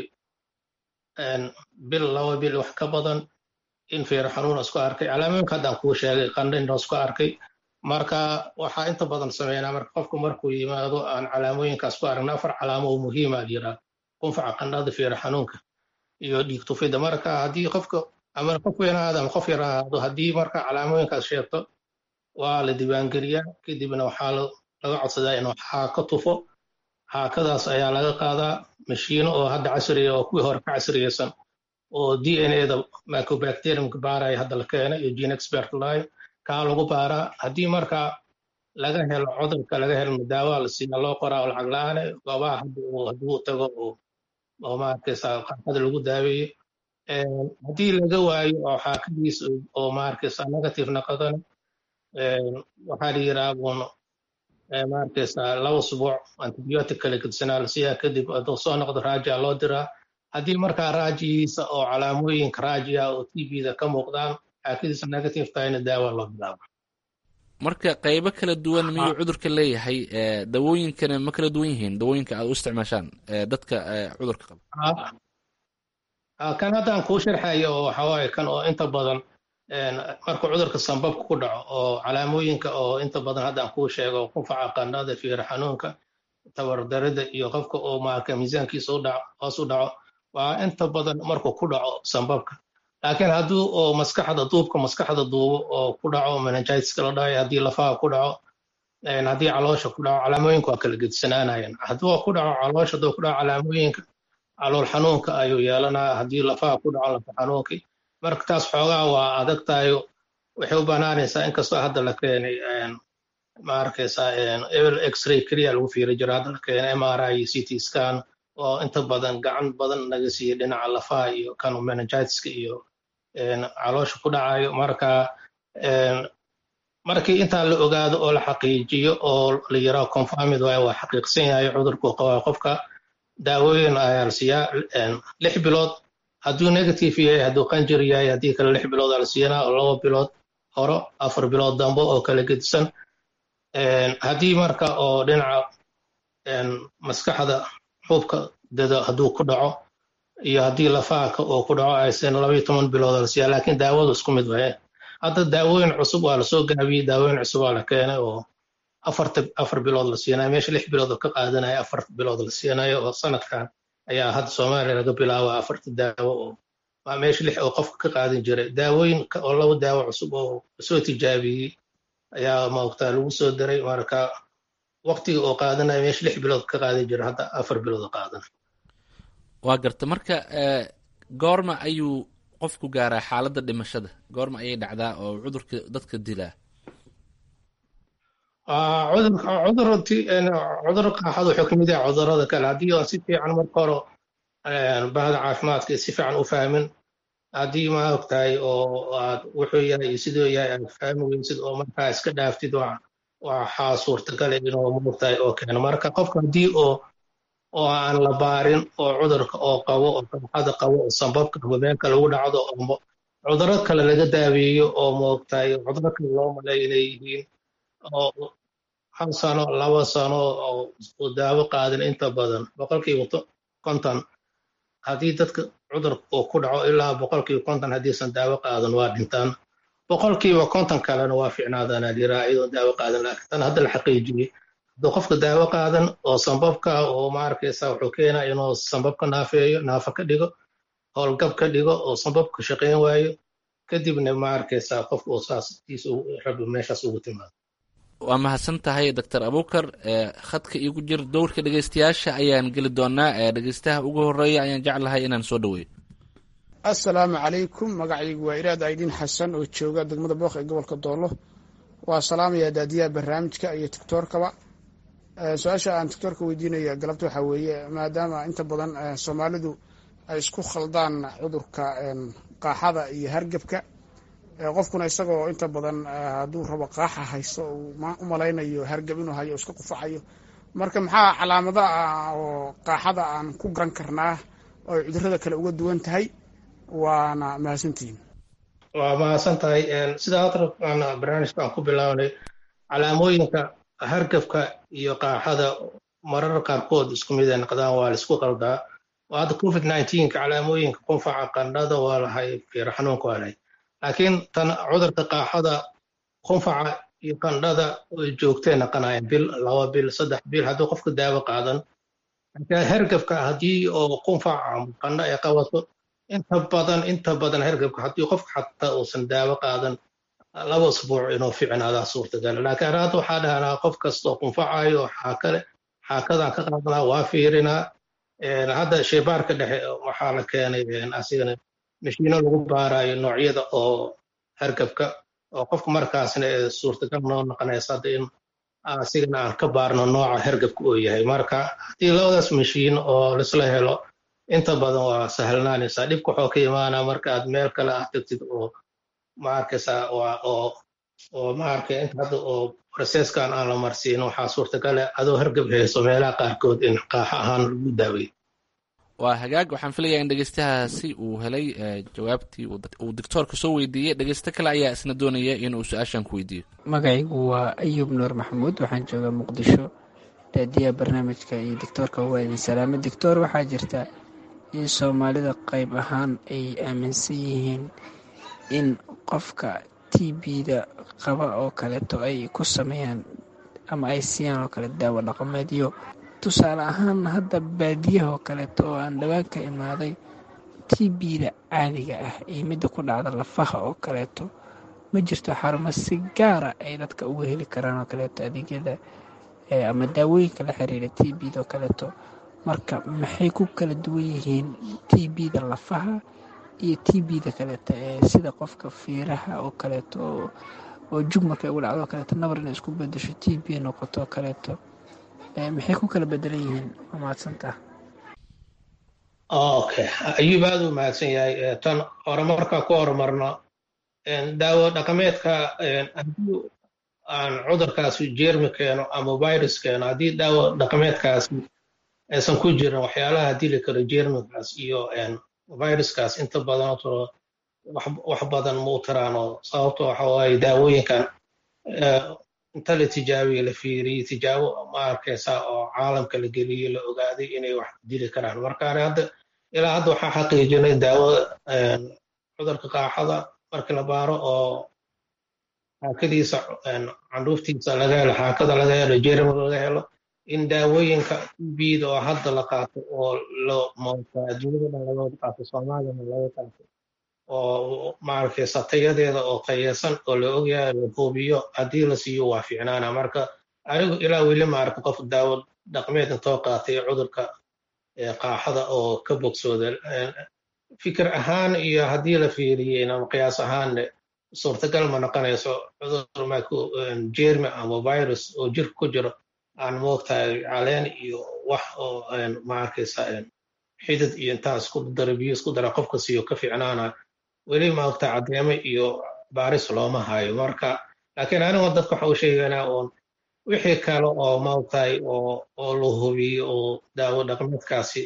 bil laba bil wax ka badan, in fiiro xanuun isku arkay, calaamooyinka haddaan kuu sheegay, qandho inuu isku arkay. marka waxaa inta badan sameynaa marka qofku markuu yimaado aan calaamooyinkaas ku aragna afar calaamo oo muhiima jiraa: qunfaca, qandhada, fiiro xanuunka iyo dhiig tufida. marka haddii qofka ama qof weynaado ama qof yar ahaado, haddii marka calaamooyinkaas sheegto waa la diiwaangeliyaa, kadibna waxaa laga codsadaa inuu xaaka tufo. xaakadaas ayaa laga qaadaa mashiino oo hadda casriya oo kuwii hore ka casriyeysan oo d n a da mycobacteriumka baaraya hadda la keena iyo gene expert line kaa lagu baaraa. haddii marka laga helo cudurka laga helo daawa la siiya loo qoraa oo lacag la-aan goobaha hadduu tago oo maarkaysa qaarkada lagu daaweeye. haddii laga waayo oo xaakadiis oo maarkaysa negative naqadan waxaa la yiraa uun maarkaysa laba usbuuc antibiotic kale gedisanaa la siiyaa, kadib hadduu soo noqdo raajia loo diraa. haddii markaa raajigiisa oo calaamooyinka raajiya oo t b-da ka muuqdaan, xaakadiisa negative tahayna daawa loo bilaabo. marka qaybo kala duwan miyuu cudurka leeyahay? dawooyinkana ma kala duwan yihiin dawooyinka aad u isticmaashaan dadka cudurka qaba? kan haddaan kuu sharxayo oo waxaa waaye kan oo inta badan markuu cudurka sambabka ku dhaco oo calaamooyinka oo inta badan haddaan kuu sheego qufaca, qandhada, fiiro xanuunka, tabardarida iyo qofka oo maarka miisaankiisa hoos u dhaco waa inta badan markuu ku dhaco sambabka. laakiin hadduu oo maskaxda duubka maskaxda duubo oo ku dhaco meningitiska la dhahay, haddii lafaha ku dhaco, haddii caloosha ku dhaco, calaamooyinka waa kala gedisananayaan. hadduu ku dhaco caloosha, hadduu ku dhaco calaamooyinka calool xanuunka ayuu yeelanaa, haddii lafaha ku dhaco lafa xanuunkii. marka taas xoogaa waa adag tahay, waxay u banaanaysaa inkastoo hadda la keenay ma arkaysaa ebel x-ray keliya lagu fiiri jiro, hadda la keenay m r i iyo c t scan oo inta badan gacan badan naga siiyey dhinaca lafaha iyo kan meningitiska iyo caloosha ku dhacayo. marka markii intaa la ogaado oo la xaqiijiyo oo la yiraahdo confirmed waaye, waa xaqiiqsan yahay cudurku qabaa qofka, daawooyin ayaa la siiyaa lix bilood hadduu negative yahay, hadduu qanjir yahay, haddii kale lix bilood aa la siiyanaa, oo laba bilood horo, afar bilood dambe oo kala gedisan. haddii marka oo dhinaca maskaxda xuubka dada hadduu ku dhaco iyo haddii lafaha oo ku dhaco aysan labaiyo toban bilood la siiyaa, laakiin daawadu isku mid waye. hadda daawooyin cusub waa lasoo gaabiyey, daawooyin cusub waa la keenay oo afarta afar bilood la siinayo, meesha lix bilood oo ka qaadanaya afar bilood la siinayo. oo sanadkan ayaa hadda Soomaaliya laga bilaaba afarta daawo oo waa meesha lix oo qofka ka qaadan jiray. daawooyin oo laba daawo cusub oo soo tijaabiyey ayaa maogtaa lagu soo daray, marka waqtiga oo qaadanaya meesha lix bilood ka qaadan jira hadda afar bilood oo qaadan. waa garta. marka goorma ayuu qofku gaaraa xaaladda dhimashada? goorma ayay dhacdaa oo cudurka dadka dilaa? cudurka qaaxada wuxuu kamid yahay cudurada kale. haddii aan si fiican marka hore bahda caafimaadka si fiican u fahmin, haddii ma ogtahay oo aad wuxuu yahay iyo siduu yahay aad fahmi weysid oo markaa iska dhaaftid, waxaa suurtagal inuu maogtahay oo keeno. marka qofka haddii oo oo aan la baarin oo cudurka oo qabo oo qaaxada qabo oo sanbabka hubeenka lagu dhacdo oo cudurro kale laga daaweeyo oo maogtahay cudurro kale loo maleeyo inay yihiin oo hal sano laba sano oo daawo qaadan, inta badan boqolkiiba konton haddii dadka cudurka uu ku dhaco ilaa boqolkiiba konton haddiisan daawo qaadan waa dhintaan, boqolkiiba konton kalena waa ficnaadaan aliraa iyadoo daawo qaadan. laakiin tan hadda la xaqiijiyey hadduu qofka daawo qaadan oo sanbabka oo ma arkaysa wuxuu keenaa inuu sanbabka naafeeyo, naafa ka dhigo, howlgab ka dhigo oo sanbabka shaqayn waayo, kadibna ma arkaysa qofka uu saastiis rabi meeshaas ugu timaado. waa mahadsan tahay doctor Abuukar. khadka iigu jir dowrka dhegeystayaasha ayaan geli doonaa. dhegeystaha ugu horeeya ayaan jeclahay inaan soo dhaweeyo. assalaamu calaykum, magacaygu waa iraad aydiin xasan oo jooga degmada booq ee gobolka doolo. waa salaamaya daadiyaha barnaamijka iyo tiktoorkaba. su-aasha aan tiktoorka weydiinaya galabta waxaa weeye, maadaama inta badan soomaalidu ay isku khaldaan cudurka qaaxada iyo hargebka, qofkuna isagoo inta badan hadduu rabo qaaxa haysto u malaynayo hargab inuu hayo iska qufacayo. marka maxaa calaamada ah oo qaaxada aan ku garan karnaa oo cudurrada kale uga duwan tahay? waana mahadsantihiin. waa mahadsan tahay. sida hadda barnaamijka aan ku bilaawnay, calaamooyinka hargabka iyo qaaxada marar qaarkood isku mid ay noqdaan, waa la isku qaldaa. oo hadda covid nineteenka calaamooyinka qunfaca, qandhada waa lahay, fiiro xanuunka waa lahay, laakiin tan cudurka qaaxada qunfaca iyo qandhada way joogtay naqanayaan bil, laba bil, saddex bil hadduu qofka daawo qaadan. hergabka haddii oo qunfaca qandho ay qabato, inta badan inta badan hergabka haddii qofka xataa uusan daawo qaadan laba usbuuc inuu ficnaadaa suurtagal. laakiin hadda waxaa dhahnaa qof kastoo qunfacayo xaakale xaakadan ka qaadanaa waa fiirinaa. hadda shaybaarka dhexe waxaa la keenay asigana mashiino lagu baarayo noocyada oo hargabka oo qofka markaasna suurtagal noo noqonaysa hadda in asigana aan ka baarno nooca hargabka uu yahay. marka haddii labadaas mashiin oo laisla helo, inta badan waa sahlanaanaysaa. dhibka waxoo ka imaanaa marka aad meel kale aad tagtid oo ma arkaysaa oo oo ma arkay inta hadda oo processkan aan la marsiin, waxaa suurtagal ah adoo hargab hayso meelaha qaarkood in qaaxo ahaan lagu daaweeyo. waa hagaag. waxaan filayaa in dhegeystahaasi uu helay jawaabtii uu doctoorka soo weydiiyey. dhegeysto kale ayaa isna doonaya inuu su-aashan ku weydiiyo. magacaygu waa ayuub nuur maxamuud, waxaan joogaa muqdisho. daadiyaha barnaamijka iyo doctoorka waa idin salaamo. doctoor, waxaa jirta in soomaalida qayb ahaan ay aaminsan yihiin in qofka t b-da qaba oo kaleeto ay ku sameeyaan ama ay siiyaan oo kale daawo dhaqameedyo. tusaale ahaan hadda baadiyaha oo kaleeto oo aan dhawaan ka imaaday, t b-da caadiga ah iyo midda ku dhacda lafaha oo kaleeto ma jirto xarumo si gaara ay dadka uga heli karaan oo kaleeto adeegyada ama daawooyinka la xiriira t b-da oo kaleeto. marka maxay ku kala duwan yihiin t b-da lafaha iyo t b-da kaleeto ee sida qofka fiiraha oo kaleeto oo jug markay ugu dhacdo oo kaleeto nabar inay isku bedesho t b noqoto oo kaleeto maxay ku kala bedelan yihiin? waa mahadsantaha. okay ayuub aad u mahadsan yahay. tan hore markaa ku horumarno daawo dhaqameedka haddii aan cudurkaasi jeermi keeno ama virus keeno, haddii daawo dhaqameedkaasi aysan ku jirin waxyaalaha dili karo jeermigaas iyo viruskaas inta badan wax badan ma u tiraano. sababto waxa waaye daawooyinkan inta la tijaabiye la fiiriyey tijaabo ma arkaysaa oo caalamka la geliyey la ogaaday inay wax dili karaan. marka hadda ilaa hadda waxaa xaqiijinay daawada cudurka qaaxada markii la baaro oo xaakadiisa candhuuftiisa laga helo, xaakada laga helo, jeermiga laga helo, in daawooyinka tbda oo hadda la qaato oo adduunyada laga wada qaato, soomaaliyana laga qaato oo maaragtaysa tayadeeda oo tayesan oo la ogyahay la hubiyo haddii la siiyo waa fiicnaana. marka anigu ilaa weli ma arka qof daawo dhaqmeed intoo qaatay cudurka qaaxada oo ka bogsooda. fikir ahaan iyo haddii la fiiriyey ama qiyaas ahaan suurtagal ma noqonayso cudur maku jeermi ama virus oo jirka ku jiro aan moogtahay caleen iyo wax oo ma arkaysa xidid iyo intaa isku dara biyo isku dara qofka siiyo ka fiicnaana. weli ma ogtahay caddeemo iyo baaris looma hayo. marka laakiin anigu dadka waxa u sheegaynaa oon wixii kale oo ma ogtahay oo oo la hubiyo oo daawo dhaqameedkaasi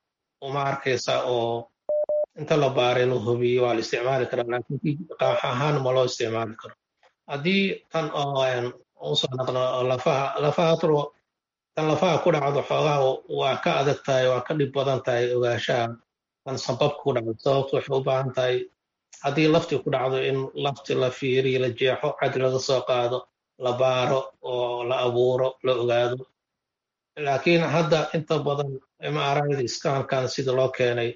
uma arkaysa oo inta la baaray la hubiyo waa la isticmaali karaa, laakiin qaax ahaan ma loo isticmaali karo. haddii tan oo usoo naqno lafaha lafaha turo tan lafaha ku dhacdo xoogaa waa ka adag tahay, waa ka dhib badan tahay ogaanshaha tan sababka ku dhacdo. sababtu waxay u baahan tahay haddii laftii ku dhacdo in lafti la fiiriyo, la jeexo, cad laga soo qaado, la baaro oo la abuuro, la ogaado. laakiin hadda inta badan mrida iskaankan sida loo keenay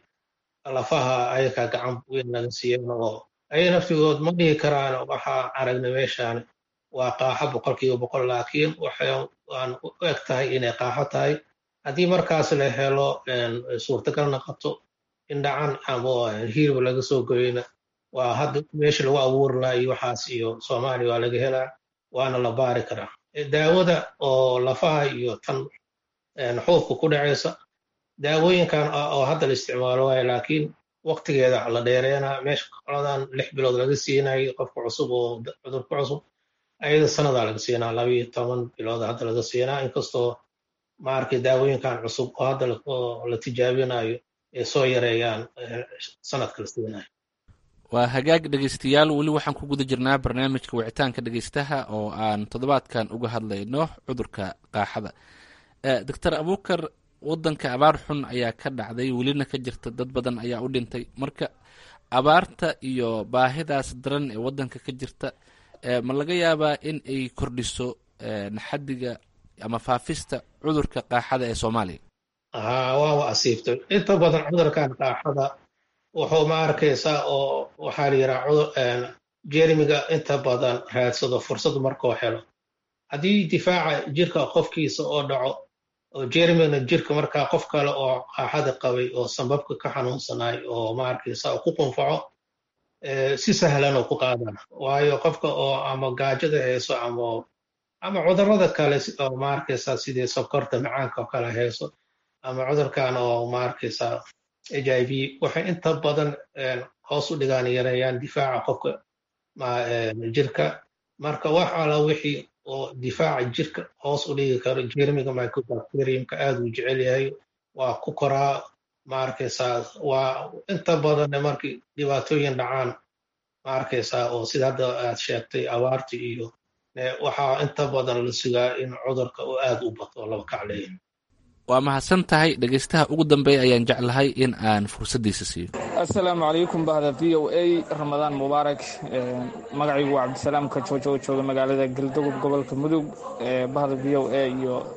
lafaha ayakaa gacan weyn laga siiyeen oo ay naftigood ma dhihi karaan waxaa aragna meeshaan waa qaaxo boqolkiiba boqol, laakiin waxay aan u eg tahay inay qaaxo tahay. haddii markaas la helo suurtagal noqoto in dhacan ama hilib laga soo goyna waa hadda meesha lagu abuuri lahaa iyo waxaas iyo soomaaliya waa laga helaa, waana la baari karaa. daawada oo lafaha iyo tan xuubka ku dhacaysa daawooyinkan oo hadda la isticmaalo waayo, laakiin waqtigeeda la dheereena. meesha qoladan lix bilood laga siinayo qofka cusub oo cudurka cusub, ayada sanadaa laga siinaa, labayo toban bilood hadda laga siinaa. inkastoo maarkay daawooyinkan cusub oo hadda la tijaabinayo ay soo yareeyaan sanadka la siinayo. waa hagaag dhegaystayaal, weli waxaan ku guda jirnaa barnaamijka wicitaanka dhegaystaha oo aan toddobaadkan uga hadlayno cudurka qaaxada. doctor abuukar, wadanka abaar xun ayaa ka dhacday, welina ka jirta, dad badan ayaa u dhintay. marka abaarta iyo baahidaas daran ee wadanka ka jirta ma laga yaabaa in ay kordhiso xaddiga ama faafista cudurka qaaxada ee soomaaliya? waa asiibtay inta badan cudurkan qaaxada wuxuu ma arkaysaa oo waxaa la yidhaha jeermiga inta badan raadsado fursad markuu helo. haddii difaaca jirka qofkiisa oo dhaco oo jeermigna jirka markaa qof kale oo qaaxada qabay oo sambabka ka xanuunsanay oo ma arkaysa ku qunfaco si sahlan oo ku qaadana. waayo qofka oo ama gaajada hayso ama ama cudurrada kale oo ma arkaysa sidii sokorta macaanka oo kale hayso ama cudurkan oo ma arkaysa h i v waxay inta badan hoos u dhigaan yareeyaan difaaca qofka jirka. marka wax ala wixii oo difaaca jirka hoos u dhigi karo jeermiga mycobacteriumka aad uu jecel yahay waa ku koraa. ma arkaysaa waa inta badan markii dhibaatooyin dhacaan ma arkaysaa oo sida hadda aad sheegtay abaarta iyo waxaa inta badan la sugaa in cudurka uu aad u bato oo laba kacleeya. waa mahadsan tahay. dhegaystaha ugu dambeeya ayaan jeclahay in aan fursaddiisa siiyo. assalaamu calaykum bahda v o a ramadaan mubaarak. magacaygu waa cabdisalaam kajoojo oo jooga magaalada galdogob gobolka mudug. bahda v o a iyo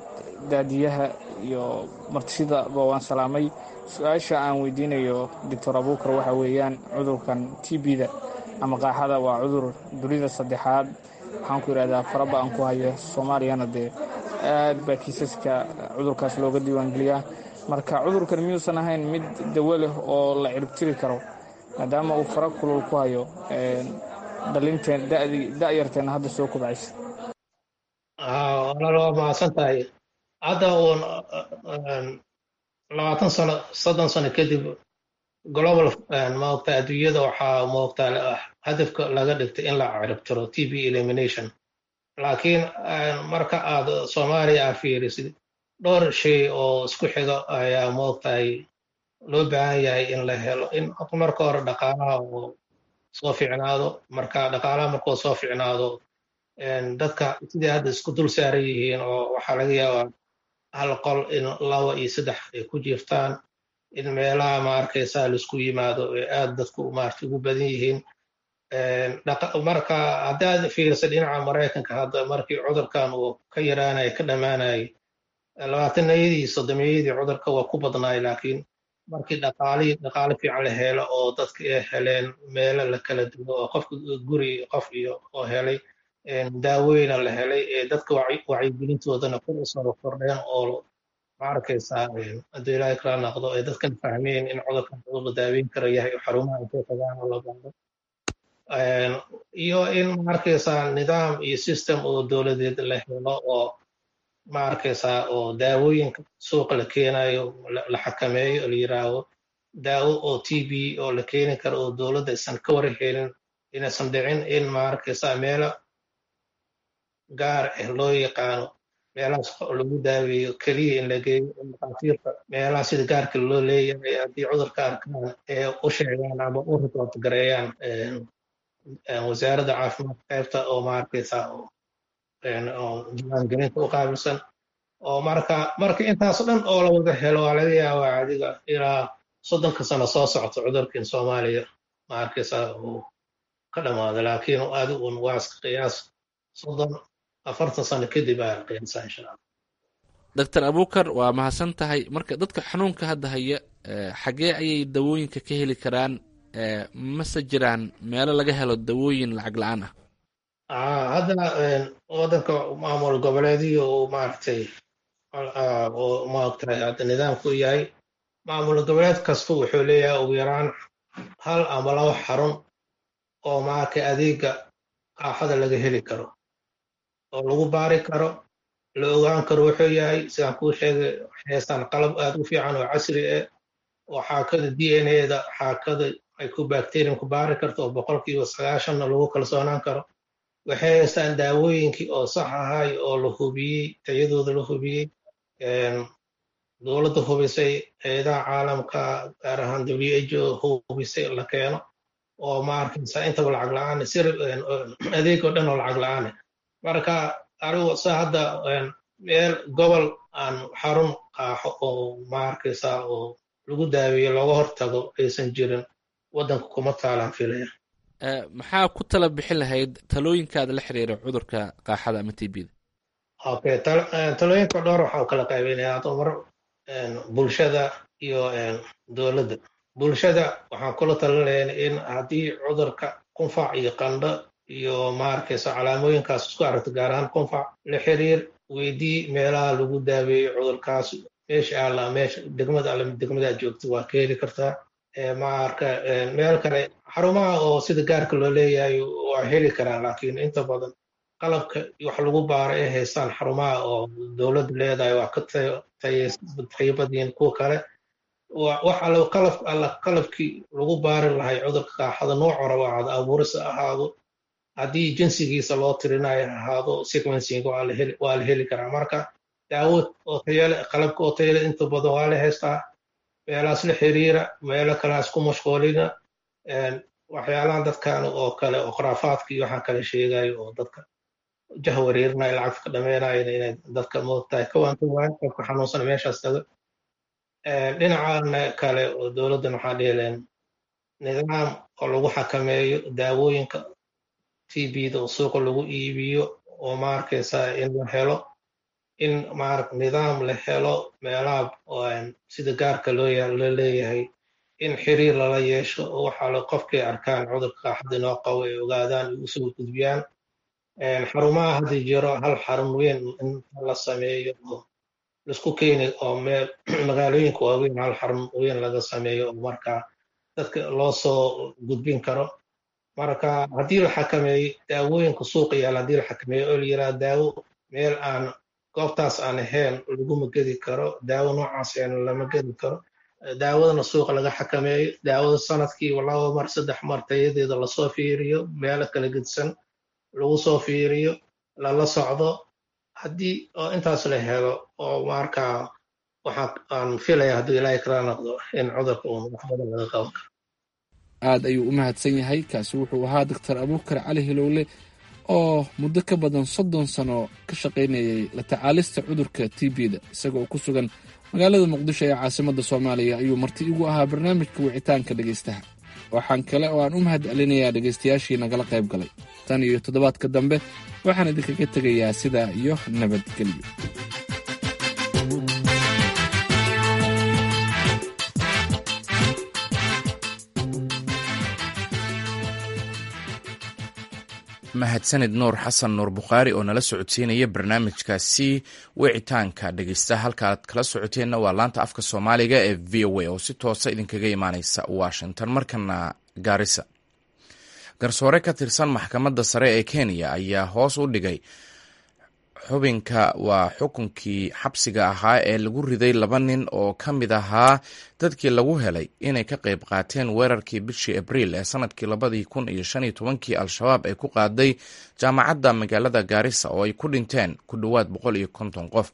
daadiyaha iyo martishidaba waan salaamay. su-aasha aan weydiinayo doctor abuukar waxa weeyaan cudurkan t b-da ama qaaxada waa cudur dunida saddexaad waxaan ku yidhahdaa faraba aan ku hayo soomaaliyana dee aad baa kiisaska cudurkaas looga diiwaangeliyaa. marka cudurkan miyuusan ahayn mid dawo leh oo la ciribtiri karo maadaama uu fara kulul ku hayo dhalinteen da'yarteena hadda soo kobcaysa? walaal waa mahadsan tahay. hadda uun labaatan sano soddon sano kadib global maogta adduunyada waxaa moogta hadafka laga dhigtay in la ciribtiro t b elimination. laakiin marka aad soomaaliya aad fiirisid dhowr shay oo isku xiga ayaa moogtahay loo baahan yahay in la helo. in marka hore dhaqaalaha uu soo ficnaado. marka dhaqaalaha markuu soo ficnaado dadka sidii hadda isku dul saaran yihiin oo waxaa laga yaabaa hal qol in laba iyo saddex ay ku jirtaan, in meelaha ma arkaysaa laisku yimaado ee aad dadku maarta ugu badan yihiin. marka haddaad fiirsa dhinaca maraykanka hadda markii cudurkan uu ka yaraanaya ka dhammaanayay labaatanayadii soddomiyadii cudurka waa ku badnaay, laakiin markii dhaqaalihii dhaqaale fiican la helo oo dadka ay heleen meelo la kala duwo oo qofka guri qof iyo oo helay daaweyna la helay ee dadka wacyigelintoodana kor usoo kordheen oo ma arkaysaa hadduu ilaahay kala naqdo ee dadkan fahmeen in cudurkan cudur la daaweyn kara yahay oo xarumaha intay tagaan oo la baado. iyo in ma arkaysaa nidaam iyo system oo dowladeed la helo oo ma arkaysaa oo daawooyinka suuqa la keenayo la xakameeyo oo la yiraahdo daawo oo t b oo la keeni karo oo dowladda aysan ka warhelin inaysan dhicin in ma arkaysaa meelo gaar ah loo yaqaano meelahaas lagu daaweeyo keliya in la geeyo dhakhaatiirta meelaha sida gaarka loo leeyahay haddii cudurka arkaan ee u sheegaan ama u report gareeyaan wasaaradda caafimaadka qaybta oo ma arkaysaa oo diiwaangelinta u qaabilsan. oo marka marka intaas dhan oo la wada helo waa laga yaabaa adiga ilaa soddonka sano soo socto cudurkan soomaaliya ma arkaysaa uu ka dhammaado, laakiin aad un waa iska qiyaas soddon afartan sano kadib aa qiyaasa insha allah. doctor abuukar waa mahadsan tahay. marka dadka xanuunka hadda haya xagee ayay dawooyinka ka heli karaan? mase jiraan meelo laga helo dawooyin lacag la-aan ah? hadda wadanka maamul goboleedii uu maaragtay oo maogtahay hadda nidaamku yahay maamul goboleed kasta wuxuu leeyahay ugu yaraan hal ama laba xarun oo maaragtay adeega qaaxada laga heli karo oo lagu baari karo la ogaan karo wuxuu yahay. sidaan kuu sheegay waxay haystaan qalab aad u fiican oo casri ah oo xaakada d n a da xaakada ay ku bacterium ku baari karto oo boqolkiiba sagaashanna lagu kalsoonaan karo. waxay haystaan daawooyinkii oo sax ahay oo la hubiyey tayadooda la hubiyey dowladda hubisay hayadaha caalamka gaar ahaan w h o hubisay la keeno oo ma arkaysa intaba lacag la-aan sir adeeg oo dhan oo lacag la-aan. marka anigu sa hadda meel gobol aan xarun qaaxo oo ma arkaysa oo lagu daaweeyo looga hortago aysan jirin waddanka kuma taalaan filaya. maxaa ku tala bixin lahayd talooyinkaada la xiriira cudurka qaaxada ama t b-da? okay talooyinka dhowr waxaa u kala qaybinaya mar bulshada iyo dowladda. bulshada waxaan kula talinayn in haddii cudurka qunfac iyo qandho iyo ma arkaysa calaamooyinkaas isku aragto gaar ahaan qunfac la xiriir weydii meelaha lagu daaweeyo cudurkaas meesha alla meesha degmada alla degmada joogto waa ka heli kartaa. maarka meel kale xarumaha oo sida gaarka loo leeyahay waa heli karaan, laakiin inta badan qalabka wax lagu baaro ay haystaan xarumaha oo dowladdu leedahay waa ka tayo badyiin kuwa kale. wax alla qalab alla qalabkii lagu baari lahay cudurka qaaxada nooc raba ahaado abuuris ahaado haddii jinsigiisa loo tirinayo ahaado sequencing waa la heli karaa. marka daawad oo tayale qalabka oo tayale inta badan waa la haystaa. meelahaas la xiriira meelo kaleas ku mashquulina waxyaalahan dadkan oo kale oo khuraafaadka iyo waxaan kale sheegayo oo dadka jah wareerinaya lacagta ka dhameynayan inay dadka moogtahay ka waanta waayo qofka xanuunsan meeshaas tago. dhinacan kale oo dowladdan waxaa dheeleen nidaam oo lagu xakameeyo daawooyinka t b-da oo suuqa lagu iibiyo oo ma arkaysaa in la helo in maarag nidaam la helo meelaha sida gaarka loo la leeyahay in xiriir lala yeesho oo waxaa la qofkay arkaan cudurka qaaxada inoo qabo ay ogaadaan ay usoo gudbiyaan xarumaha hadda jiro hal xarun weyn in la sameeyo oo laisku keeni oo meel magaalooyinka waaweyn hal xarun weyn laga sameeyo oo markaa dadka loo soo gudbin karo marka haddii la xakameeyo daawooyinka suuqa yaal haddii la xakameeyo oo la yiraahdo daawo meel aan goobtaas aan ahayn laguma gedi karo daawo noocaas aan lama gedi karo daawadana suuqa laga xakameeyo daawada sanadkii laba mar saddex mar tayadeeda lasoo fiiriyo meelo kala gedsan lagu soo fiiriyo lala socdo haddii oo intaas la helo oo markaa waxaa aan filaya hadduu ilaahay kala noqdo in cudurka uun wax badan laga qaban karo aad ayuu u mahadsan yahay kaasi wuxuu ahaa doctor abuukar cali hilowle oo muddo ka badan soddon sano ka shaqaynayay la tacaalista cudurka t b-da isaga oo ku sugan magaalada muqdisho ee caasimadda soomaaliya ayuu marti igu ahaa barnaamijka wicitaanka dhegaystaha waxaan kale oo aan u mahad celinayaa dhegaystayaashii nagala qayb galay tan iyo toddobaadka dambe waxaan idinkaga tegayaa sidaa iyo nabadgelyo mahadsanid nuur xasan nuur bukhaari oo nala socodsiinaya barnaamijkaasi wicitaanka dhegeysta halkaaad kala socoteenna waa laanta afka soomaaliga ee v o a oo si toosa idinkaga imaaneysa washington markana gaarisa garsoore ka tirsan maxkamadda sare ee kenya ayaa hoos u dhigay xubinka waa xukunkii xabsiga ahaa ee lagu riday laba nin oo ka mid ahaa dadkii lagu helay inay ka qayb qaateen weerarkii bishii abriil ee sanadkii labadii kun iyo shan iyo tobankii al-shabaab ay ku qaaday jaamacadda magaalada gaarisa oo ay ku dhinteen ku dhowaad boqol iyo konton qof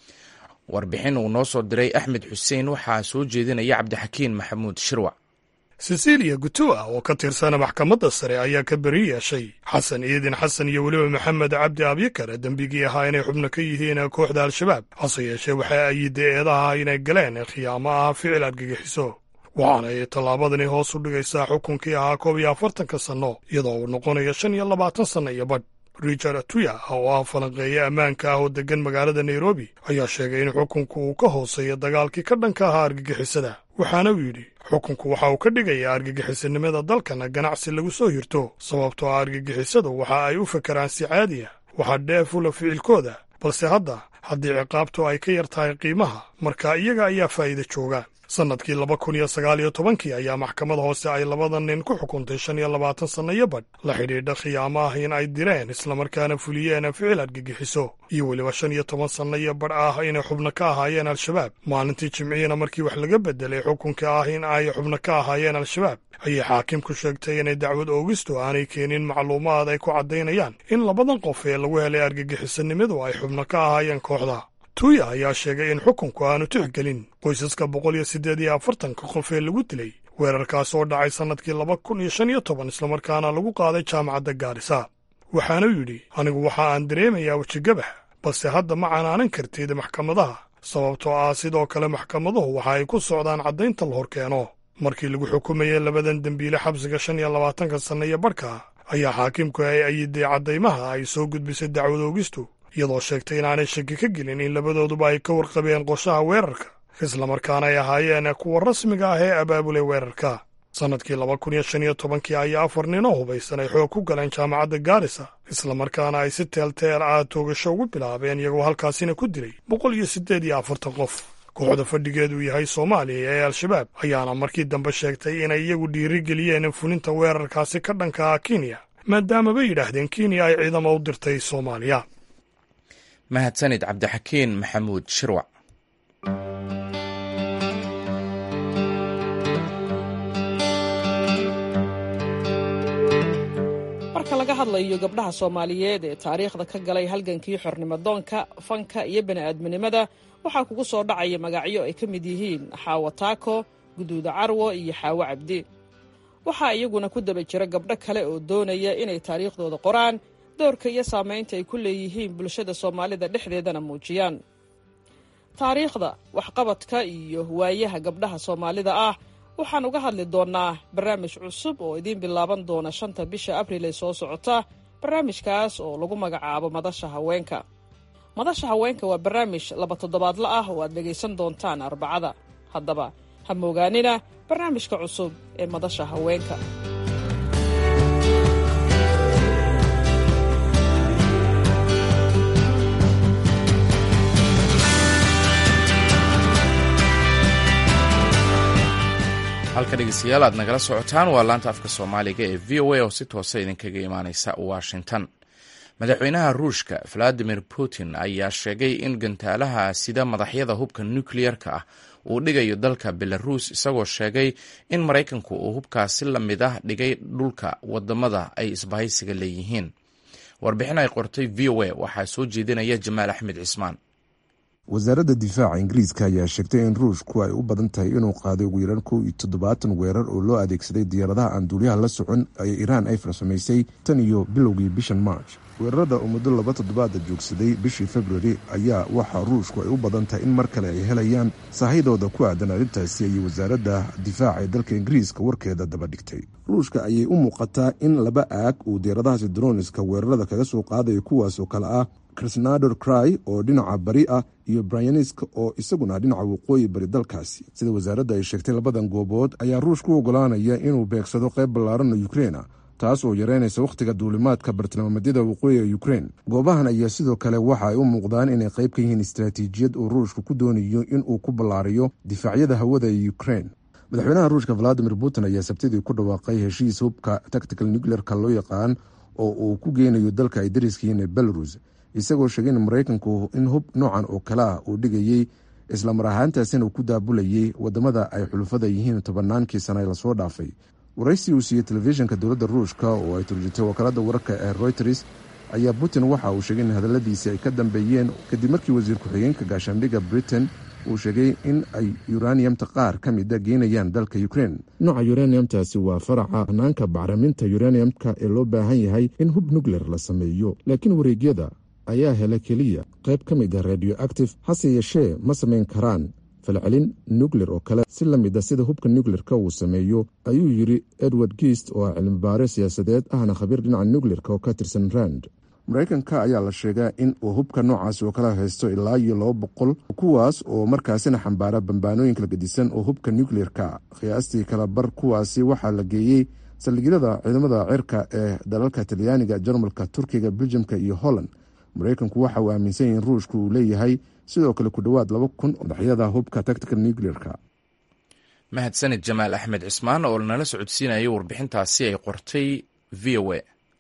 warbixin uu noo soo diray axmed xuseen waxaa soo jeedinaya cabdixakiin maxamuud shirwac cecilia gutua oo ka tirsana maxkamadda sare ayaa ka beri yeeshay xasan iidin xasan iyo weliba maxamed cabdi abyakar dembigii ahaa inay xubno ka yihiin kooxda al-shabaab hase yeeshee waxay ayiday eedaha inay galeen khiyaamo ah ficil argagixiso waxaanay tallaabadani hoos u dhigaysaa xukunkii ahaa koob iyo afartanka sanno iyadoo uu noqonayo shan iyo labaatan sanno iyo badh richard atuya oo ah falanqeeye ammaanka ah oo deggan magaalada nairobi ayaa sheegay in xukunku uu ka hooseeyo dagaalkii ka dhanka ahaa argagixisada waxaana uu yidhi xukunku waxa uu ka dhigayaa argagixisanimada dalkana ganacsi lagu soo hirto sababtoo ah argagixisadu waxa ay u fakaraan si caadiya waxaa dheefula ficilkooda balse hadda haddii ciqaabtu ay ka yar tahay qiimaha marka iyaga ayaa faa'iida jooga sannadkii laba kun iyo sagaal iyo tobankii ayaa maxkamad hoose ay labada nin ku xukuntay shan iyo labaatan sanno iyo badh la xidhiidha khiyaamo ah in ay direen islamarkaana fuliyeen ficil argagixiso iyo weliba shan iyo toban sanno iyo badh ah inay xubno ka ahaayeen al-shabaab maalintii jimcihiina markii wax laga beddelay xukunka ah in ay xubno ka ahaayeen al-shabaab ayay xaakimku sheegtay inay dacwad oogistu aanay keenin macluumaad ay ku caddaynayaan in labadan qof ee lagu helay argagixisanimadu ay xubno ka ahaayeen kooxda tuuya ayaa sheegay in xukunku aanu tixgelin qoysaska boqol iyo siddeed iyo afartanka qof ee lagu dilay weerarkaas oo dhacay sannadkii laba kun iyo shan iyo toban islamarkaana lagu qaaday jaamacadda gaarisa waxaanuu yidhi anigu waxa aan dareemayaa wejigabax balse hadda ma canaanan kartid maxkamadaha sababtoo ah sidoo kale maxkamaduhu waxa ay ku socdaan caddaynta la hor keeno markii lagu xukumayey labadan dembiile xabsiga shan iyo labaatanka sanno iyo badhka ayaa xaakimku ay ayiday caddaymaha ay soo gudbisay dacwad oogistu iyadoo sheegtay inaanay shaki ka gelin in labadooduba ay ka warqabeen qorshaha weerarka islamarkaana ay ahaayeen kuwa rasmiga ah ee abaabulay weerarka sannadkii laba kun iyo shan iyo tobankii ayaa afar ninoo hubaysan ay xoog ku galeen jaamacadda gaarisa islamarkaana ay si teelteel ah toogasho ugu bilaabeen iyagoo halkaasina ku dilay boqol iyo siddeed iyo afartan qof kooxda fadhigeedu yahay soomaaliya ee al-shabaab ayaana markii dambe sheegtay inay iyagu dhiirigeliyeen fulinta weerarkaasi ka dhanka ah kenya maadaamaba yidhaahdeen kenya ay ciidamo u dirtay soomaaliya mahadsanid cabdixakiin maxamuud shirwac marka laga hadlayo gabdhaha soomaaliyeed ee taariikhda ka galay halgankii xornimodoonka fanka iyo bani'aadminimada waxaa kugu soo dhacaya magacyo ay ka mid yihiin xaawo taako guduuda carwo iyo xaawo cabdi waxaa iyaguna ku daba jira gabdho kale oo doonaya inay taariikhdooda qoraan doorka iyo saamaynta ay ku leeyihiin bulshada soomaalida dhexdeedana muujiyaan taariikhda waxqabadka iyo waayaha gabdhaha soomaalida ah waxaan uga hadli doonnaa barnaamij cusub oo idiin bilaaban doona shanta bisha abriil ee soo socota barnaamijkaas oo lagu magacaabo madasha haweenka madasha haweenka waa barnaamij laba toddobaadla ah oo aad dhegaysan doontaan arbacada. haddaba ha moogaanina barnaamijka cusub ee madasha haweenka. halka dhegeystayaal aad nagala socotaan waa laanta afka soomaaliga ee v o a oo si toosa idinkaga imaaneysa washington. madaxweynaha ruushka valadimir putin ayaa sheegay in gantaalaha sida madaxyada hubka nukliyeerka ah uu dhigayo dalka belaruus, isagoo sheegay in maraykanku uu hubkaasi la mid ah dhigay dhulka wadamada ay isbahaysiga leeyihiin. warbixin ay qortay v o a waxaa soo jeedinaya jamaal axmed cismaan. wasaaradda difaaca ingiriiska ayaa sheegtay in ruushku ay u badan tahay inuu qaaday ugu yaraan kow iyo toddobaatan weerar oo loo adeegsaday diyaaradaha aan duuliyaha la socon ee iiraan ay farsamaysay tan iyo bilowgii bishan march. weerarada oo muddo laba toddobaada joogsaday bishii februari ayaa waxaa ruushku ay u badan tahay in mar kale ay helayaan saahidooda ku aadan arrintaasi ayay wasaaradda difaaca ee dalka ingiriiska warkeeda daba dhigtay. ruushka ayay u muuqataa in laba aag uu diyaaradahaasi droniska weerarada kaga soo qaadayo, kuwaas oo kale ah krasnodar cry oo dhinaca bari ah iyo bryansk oo isaguna dhinaca waqooyi bari dalkaasi. sida wasaaradda ay sheegtay, labadan goobood ayaa ruushka u ogolaanaya inuu beegsado qayb ballaaran oo ukrein ah, taas oo yareynaysa wakhtiga duulimaadka bartilmaameedyada waqooyi ee ukrein. goobahan ayaa sidoo kale waxa ay u muuqdaan inay qayb ka yihiin istaraatiijiyad uu ruushku ku doonayo inuu ku ballaariyo difaacyada hawada ee ukrein. madaxweynaha ruushka valadimir putin ayaa sabtidii ku dhawaaqay heshiis hubka tactical nuclearka loo yaqaan oo uu ku geynayo dalka ay dariskihiin ee belarus, isagoo sheegay in maraykanku in hub noocan oo kale ah uu dhigayey islamar ahaantaasina uu ku daabulayey wadamada ay xulufada yihiin tobannaankii sana ee lasoo dhaafay. waraysi uu siiyey telefishinka dowladda ruushka oo ay turjitay wakaalada wararka ee reuters ayaa putin waxa uu sheegay in hadaladiisi ay ka dambeeyeen kadib markii wasiir ku-xigeenka gaashaandhigga britain uu sheegay in ay uraniumta qaar ka mida geynayaan dalka ukrein. nooca uraniumtaasi waa faraca hanaanka bacriminta uraniumka ee loo baahan yahay in hub nuclear la sameeyo, laakiin wareegyada ayaa hela keliya qayb ka mid ah radioactive, hase yeeshee ma samayn karaan falcelin nuclear oo kale si la mid a sida hubka nuclearka uu sameeyo, ayuu yidhi edward geist oo ah cilmibaare siyaasadeed ahna khabiir dhinaca nuclearka oo ka tirsan rand. maraykanka ayaa la sheegaa in uu hubka noocaas oo kala haysto ilaa iyo laba boqol, kuwaas oo markaasina xambaara bambaanooyin kala gedisan oo hubka nuclearka. qiyaastii kala bar kuwaasi waxaa la geeyey saldhigyada ciidamada cirka ee dalalka talyaaniga, jarmalka, turkiga, beljamka iyo holland. maraykanku waxa uu aaminsan yahay in ruushku uu leeyahay sidoo kale ku dhowaad laba kun madaxyada hubka tactical nuclearka. mahadsanid jamaal axmed cismaan oo nala socodsiinayay warbixintaasi ay qortay v o a.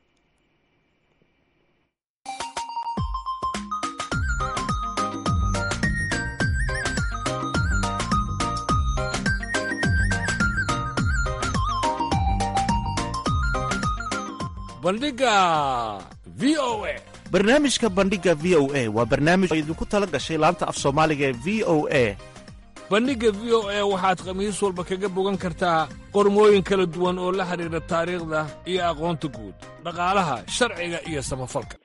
bandhiga v o a. barnaamijka bandhiga v o a waa barnaamij oo idinku tala gashay laanta af soomaaliga ee v o a. bandhigga v o a waxaad khamiis walba kaga bogan kartaa qormooyin kala duwan oo la xidhiidha taariikhda iyo aqoonta guud, dhaqaalaha, sharciga iyo samafalka.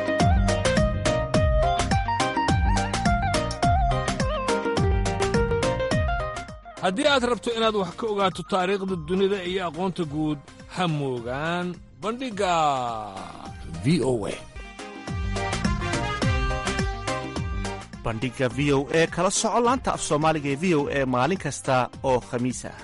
haddii aad rabto inaad wax ka ogaato taariikhda dunida iyo aqoonta guud, ha moogaan bandhigga v o a. bandhiga v o a kala soco laanta af soomaaliga ee v o a maalin kasta oo khamiis ah.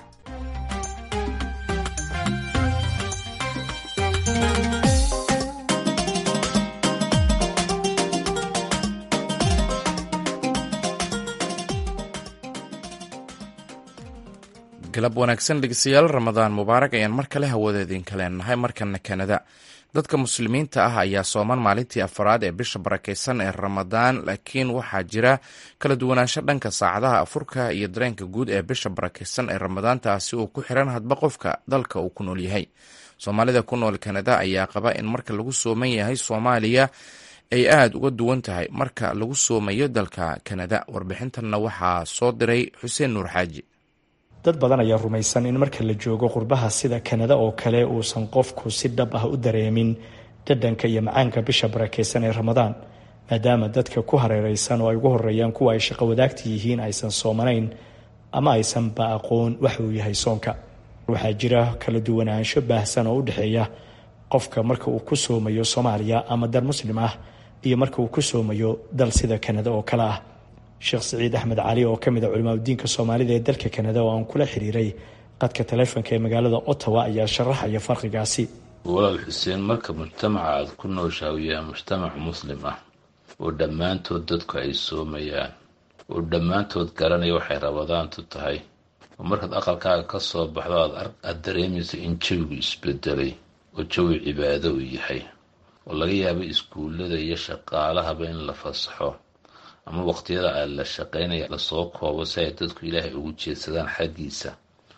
galab wanaagsan dhegeystayaal, ramadaan mubaarak ayaan mar kale hawada idinka leenahay. markana kanada, dadka muslimiinta ah ayaa sooman maalintii afaraad ee bisha barakaysan ee ramadaan, laakiin waxaa jira kala duwanaansho dhanka saacadaha afurka iyo dareenka guud ee bisha barakaysan ee ramadaantaasi oo ku xiran hadba qofka dalka uu ku nool yahay. soomaalida ku nool kanada ayaa qaba in marka lagu sooman yahay soomaaliya ay aada uga duwan tahay marka lagu soomayo dalka kanada. warbixintanna waxaa soo diray xuseen nuur xaaji. dad badan ayaa rumaysan in marka la joogo qurbaha sida kanada oo kale uusan qofku si dhab ah u dareemin dhadhanka iyo macaanka bisha barakaysan ee ramadaan, maadaama dadka ku hareeraysan oo ay ugu horeeyaan kuwa ay shaqo wadaagta yihiin aysan soomanayn ama aysanba aqoon waxa uu yahay soonka. waxaa jira kala duwanaansho baahsan oo u dhexeeya qofka marka uu ku soomayo Soomaaliya ama dal muslim ah iyo marka uu ku soomayo dal sida kanada oo kale ah. sheekh siciid axmed cali oo ka mid a culimaadudiinka soomaalida ee dalka kanada oo aan kula xiriiray qadka taleefonka ee magaalada Ottawa ayaa sharaxaya farqigaasi. walaal xuseen, marka mujtamaca aad ku nooshahay uu yahay mujtamac muslim ah oo dhammaantood dadku ay soomayaan oo dhammaantood garanaya waxay rabadaantu tahay, oo markaad aqalkaaga ka soo baxdo aad dareemayso in jawigu isbedelay oo jawi cibaado uu yahay, oo laga yaabo iskuullada iyo shaqaalahaba in la fasaxo ama waqtiyada ay la shaqaynaya lasoo koobo si ay dadku ilaahay ugu jeedsadaan xaggiisa,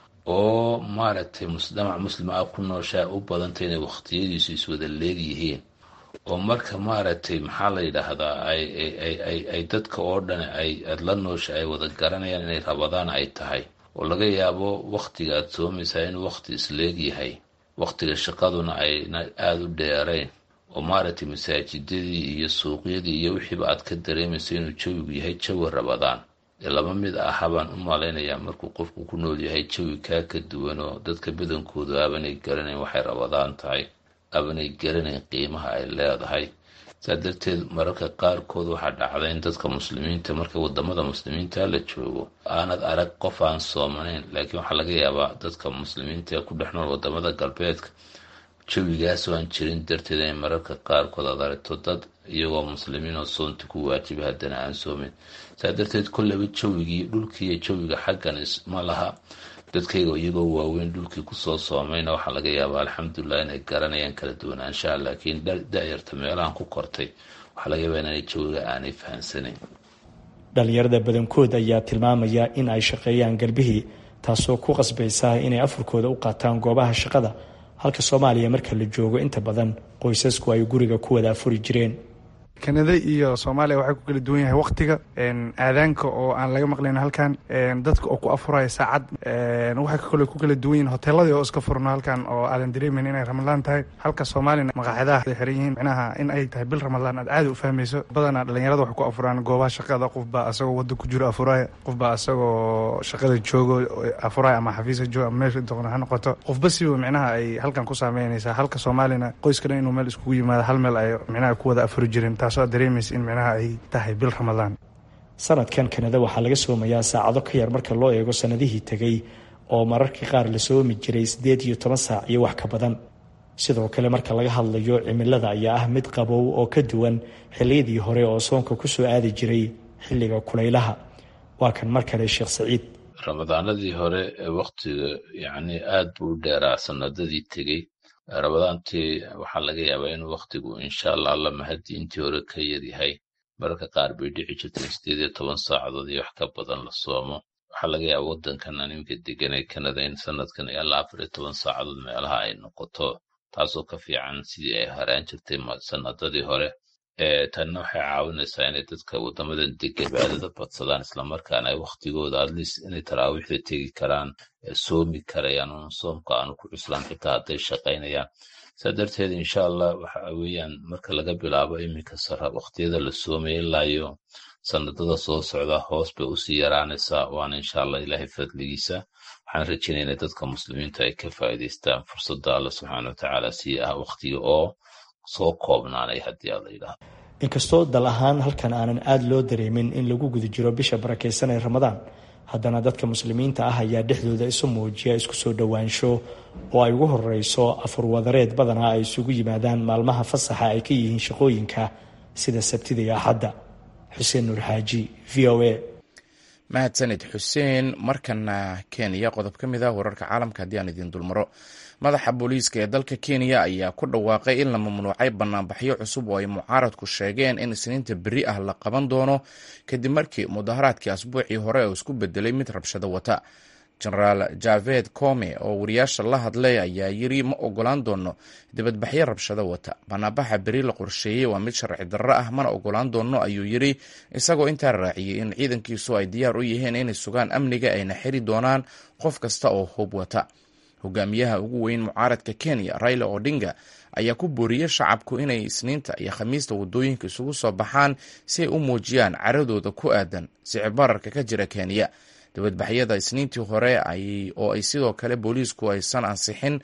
oo maaragtay mujtamac muslima ah ku nooshaa u badantay inay waqtiyadiisu iswada leegyihiin, oo marka maaragtay maxaa la yidhaahdaa ay ay ay ay dadka oo dhan ay aad la noosha ay wada garanayaan inay rabadaan ay tahay, oo laga yaabo waqtiga aad soomaysaa inuu waqti isleeg yahay, waqtiga shaqaduna ayna aada u dheerayn, oo maaragtay masaajidadii iyo suuqyadii iyo wixiiba aad ka dareemayso inuu jawigu yahay jawi rabadaan. ee laba mid aha baan u malaynayaa markuu qofku ku nool yahay jawi kaa ka duwan oo dadka badankoodu aabanay garanayn waxay rabadaan tahay, aabanay garanayn qiimaha ay leedahay. saa darteed mararka qaarkood waxaa dhacda in dadka muslimiinta marka wadamada muslimiinta la joogo aanad arag qof aan soomanayn, laakiin waxaa laga yaabaa dadka muslimiinta ee ku dhex nool wadamada galbeedka jawigaas oo aan jirin darteed ay mararka qaarkood aad aragto dad iyagoo muslimiin oo soonta ku waajiba haddana aan soomin. saa darteed kolleyba jawigii dhulkii iyo jawiga xaggan isma laha. dadkayga iyagoo waaweyn dhulkii kusoo soomayna waxaa laga yaabaa alxamdulilah inay garanayaan kala duwanaanshaha, laakiin da-yarta meelahan ku kortay waxaa laga yaabaa inay jawiga aanay fahansanayn. dhalinyarada badankood ayaa tilmaamaya in ay shaqeeyaan galbihii, taasoo ku qasbaysa inay afurkooda u qaataan goobaha shaqada, halka Soomaaliya marka la joogo inta badan qoysasku ay guriga ku wada afuri jireen. kanada iyo Soomaaliya waxay ku kala duwan yahay waqtiga aadaanka oo aan laga maqlayn halkan, dadka oo ku afuraya saacad, waxay kale ku kala duwan yihiin hoteeladii oo iska furno halkan oo aadan dareemin inay Ramadaan tahay, halka Soomaalina maqaaxidaha ay xiran yihiin, macnaha in ay tahay bil Ramadaan aad aad u fahmayso. badanaa dhalinyarada waxay ku afuraan goobaha shaqada, qofba asagoo wada ku jiro afuraya, qofba asagoo shaqada joogo afuraya ama xafiiska joogo ama meesha doona ha noqoto, qofba siba macnaha ay halkan ku saameynaysaa, halka Soomaalina qoyskana inuu meel iskugu yimaado hal meel ay macnaha ku wada afuri jireen, taasoo dareemaysa in macnaha ay tahay bil Ramadaan. sanadkan kanada waxaa laga soomayaa saacado ka yar marka loo eego sanadihii tegay oo mararka qaar la soomi jiray siddeed iyo toban saac iyo wax ka badan. sidoo kale marka laga hadlayo cimilada ayaa ah mid qabow oo ka duwan xilliyadii hore oo soonka ku soo aadi jiray xilliga kulaylaha. waa kan mar kale sheekh Saciid. ramadaanadii hore ee waqtiga yacni aad buu u dheeraa sanadadii tegey. ramadaantii waxaa laga yaabaa inuu waqtigu insha allah alla mahadii intii hore ka yaryahay. mararka qaar bay dhici jirtay siddeed iyo toban saacadood iyo wax ka badan la soomo. waxaa laga yaabaa waddankan animka degan ee kanada in sanadkan ilaa afar iyo toban saacadood meelaha ay noqoto, taasoo ka fiican sidii ay haraan jirtay sanadadii hore. tanna waxay caawinaysaa inay dadka wadamadan degan cibaadada badsadaan, islamarkaana ay waqtigooda atleast inay taraawiixda tegi karaan, soomi karayaan, un soomka aanu ku cuslaan xitaa hadday shaqaynayaan. saa darteed insha allah waxa weeyaan marka laga bilaabo iminka sara waqtiyada la soomaya ilaa iyo sanadada soo socda hoos bay usii yaraanaysaa, waana insha allah ilaahay fadligiisa. waxaan rajaynaynaa dadka muslimiinta ay ka faa'iidaystaan fursadda alla subxaana watacaala sii ah waqtiga oo soo koobnaanay haddii aad la yidhaahdo. inkastoo dal ahaan halkan aanan aada loo dareemin in lagu guda jiro bisha barakaysan ee Ramadaan, haddana dadka muslimiinta ah ayaa dhexdooda isu muujiya isku soo dhowaansho oo ay ugu horeyso afur wadareed badanaa ay isugu yimaadaan maalmaha fasaxa ay ka yihiin shaqooyinka sida sabtida iyo axadda. xuseen nuur xaaji, v o a. mahadsanid xuseen. markana Kenya, qodob ka mid ah wararka caalamka haddii aan idin dulmaro. madaxa booliiska ee dalka Kenya ayaa ku dhawaaqay in la mamnuucay banaanbaxyo cusub oo ay mucaaradku sheegeen in isniinta berri ah la qaban doono kadib markii mudaharaadkii asbuucii hore uu isku bedelay mid rabshado wata. jenaraal Javed Koome oo wariyaasha la hadlay ayaa yiri ma ogolaan doono dibadbaxyo rabshado wata. banaanbaxa berri la qorsheeyey waa mid sharci darro ah, mana ogolaan doono ayuu yiri, isagoo intaa raaciyey in ciidankiisu ay diyaar u yihiin inay sugaan amniga ayna xiri doonaan qof kasta oo hub wata. hogaamiyaha ugu weyn mucaaradka Kenya Raila Odinga ayaa ku booriyey shacabku inay isniinta iyo khamiista wadooyinka isugu soo baxaan si ay u muujiyaan caradooda ku aadan sicir bararka ka jira Kenya. dibadbaxyada isniintii hore oo ay sidoo kale booliisku aysan ansixin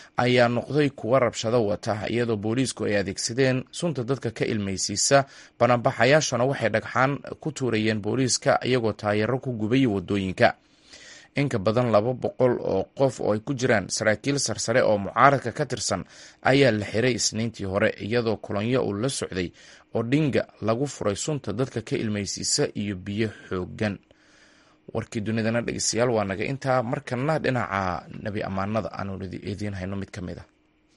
ayaa noqday kuwa rabshado wata iyadoo booliisku ay adeegsadeen sunta dadka ka ilmaysiisa. banaanbaxayaashuna waxay dhagxaan ku tuurayeen booliiska iyagoo taayaro ku gubay wadooyinka. inka badan laba boqol oo qof oo ay ku jiraan saraakiil sarsare oo mucaaradka ka tirsan ayaa la xiray isniintii hore iyadoo kolonyo uu la socday oo dhinga lagu furay sunta dadka ka ilmaysiisa iyo biyo xoogan. warkii dunidana dhegeystayaal waa naga intaa. markana dhinaca nebi ammaanada aanu idiin hayno mid ka mid a.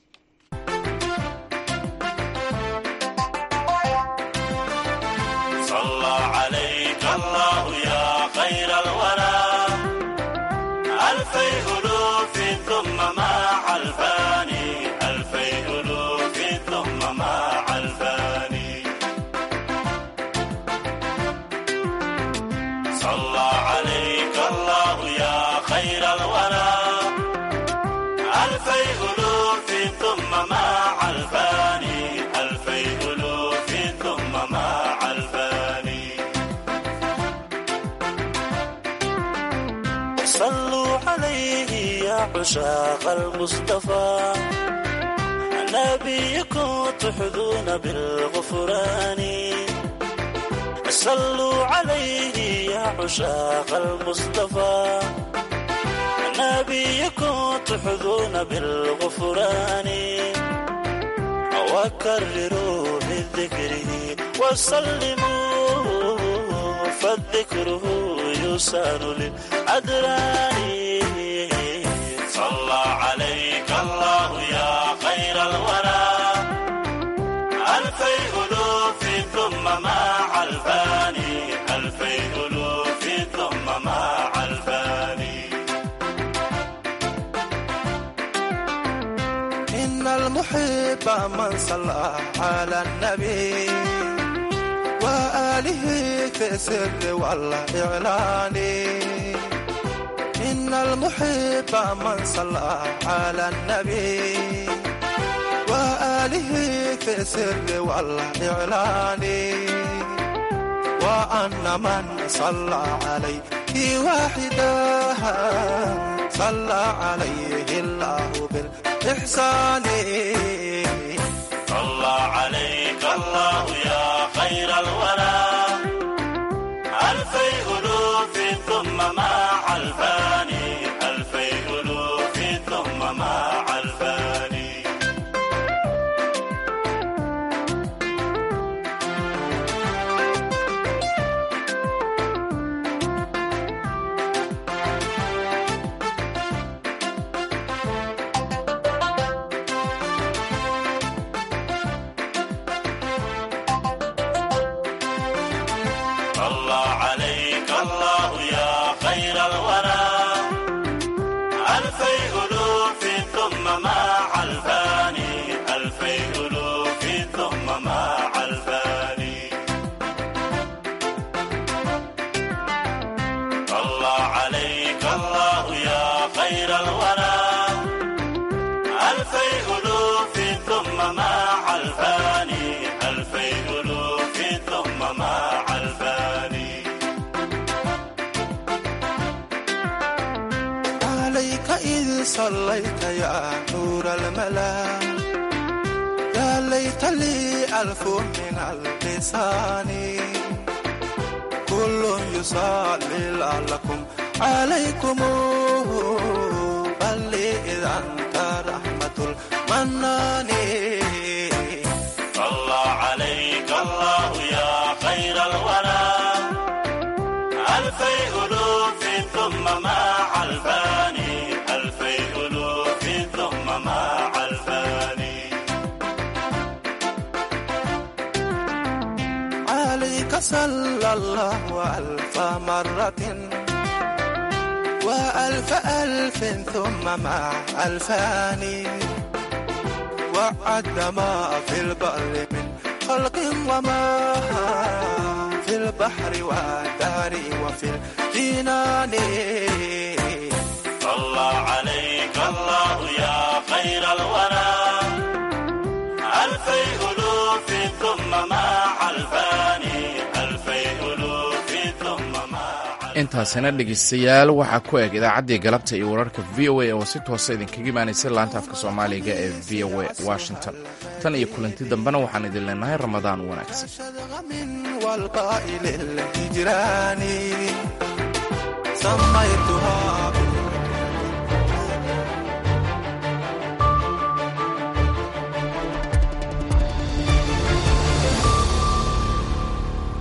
عشاق المصطفى نبيكم تحظون بالغفران صلوا عليه يا عشاق المصطفى نبيكم تحظون بالغفران وكرروا بذكره وسلموا فالذكره يسار للأدران صلى عليك الله يا خير الورى ألفي ألوف ثم مع الفاني ألفي ألوف ثم مع الفاني إن المحب من صلى على النبي وآله في السر والإعلان إن المحب من صلى على النبي وآله في السر والإعلان وأن من صلى عليه واحدا صلى عليه الله بالإحسان صلى عليك الله يا خير الورى ألفي ألوف ثم مع الفاني ألفي ألوف ثم مع الفاني صلى عليك الله يا خير الورى ألفي ألوف ثم مع الفاني ألفي ألوف ثم مع الفاني صلى عليك الله يا خير الورى ألفي ألوف ثم مع الفاني ألفي ألوف ثم مع الفاني عليك إذ صليت يا نور الملا يا ليت لي ألف من اللسان كل يصلي لعلكم عليكم بل لي إذا أنت رحمة المنان صلى عليك الله يا خير الورى ألفي ألوف ثم مع الفاني ألفي ألوف ثم مع الفاني عليك صلى الله ألف مرة وألف ألف ثم مع الفاني وعد ما في البر من خلق وما في البحر والدار وفي الجنان صلى عليك الله يا خير الورى ألفي ألوف ثم مع الفاني ألفي ألوف ثم مع intaasina dhegeystayaal waxaa ku eg idaacaddii galabta iyo wararka v o a oo si toosa idinkaga imaanaysa laanta afka soomaaliga ee v o a washington tan iyo kulanti dambena waxaan idin leenahay ramadaan wanaagsan.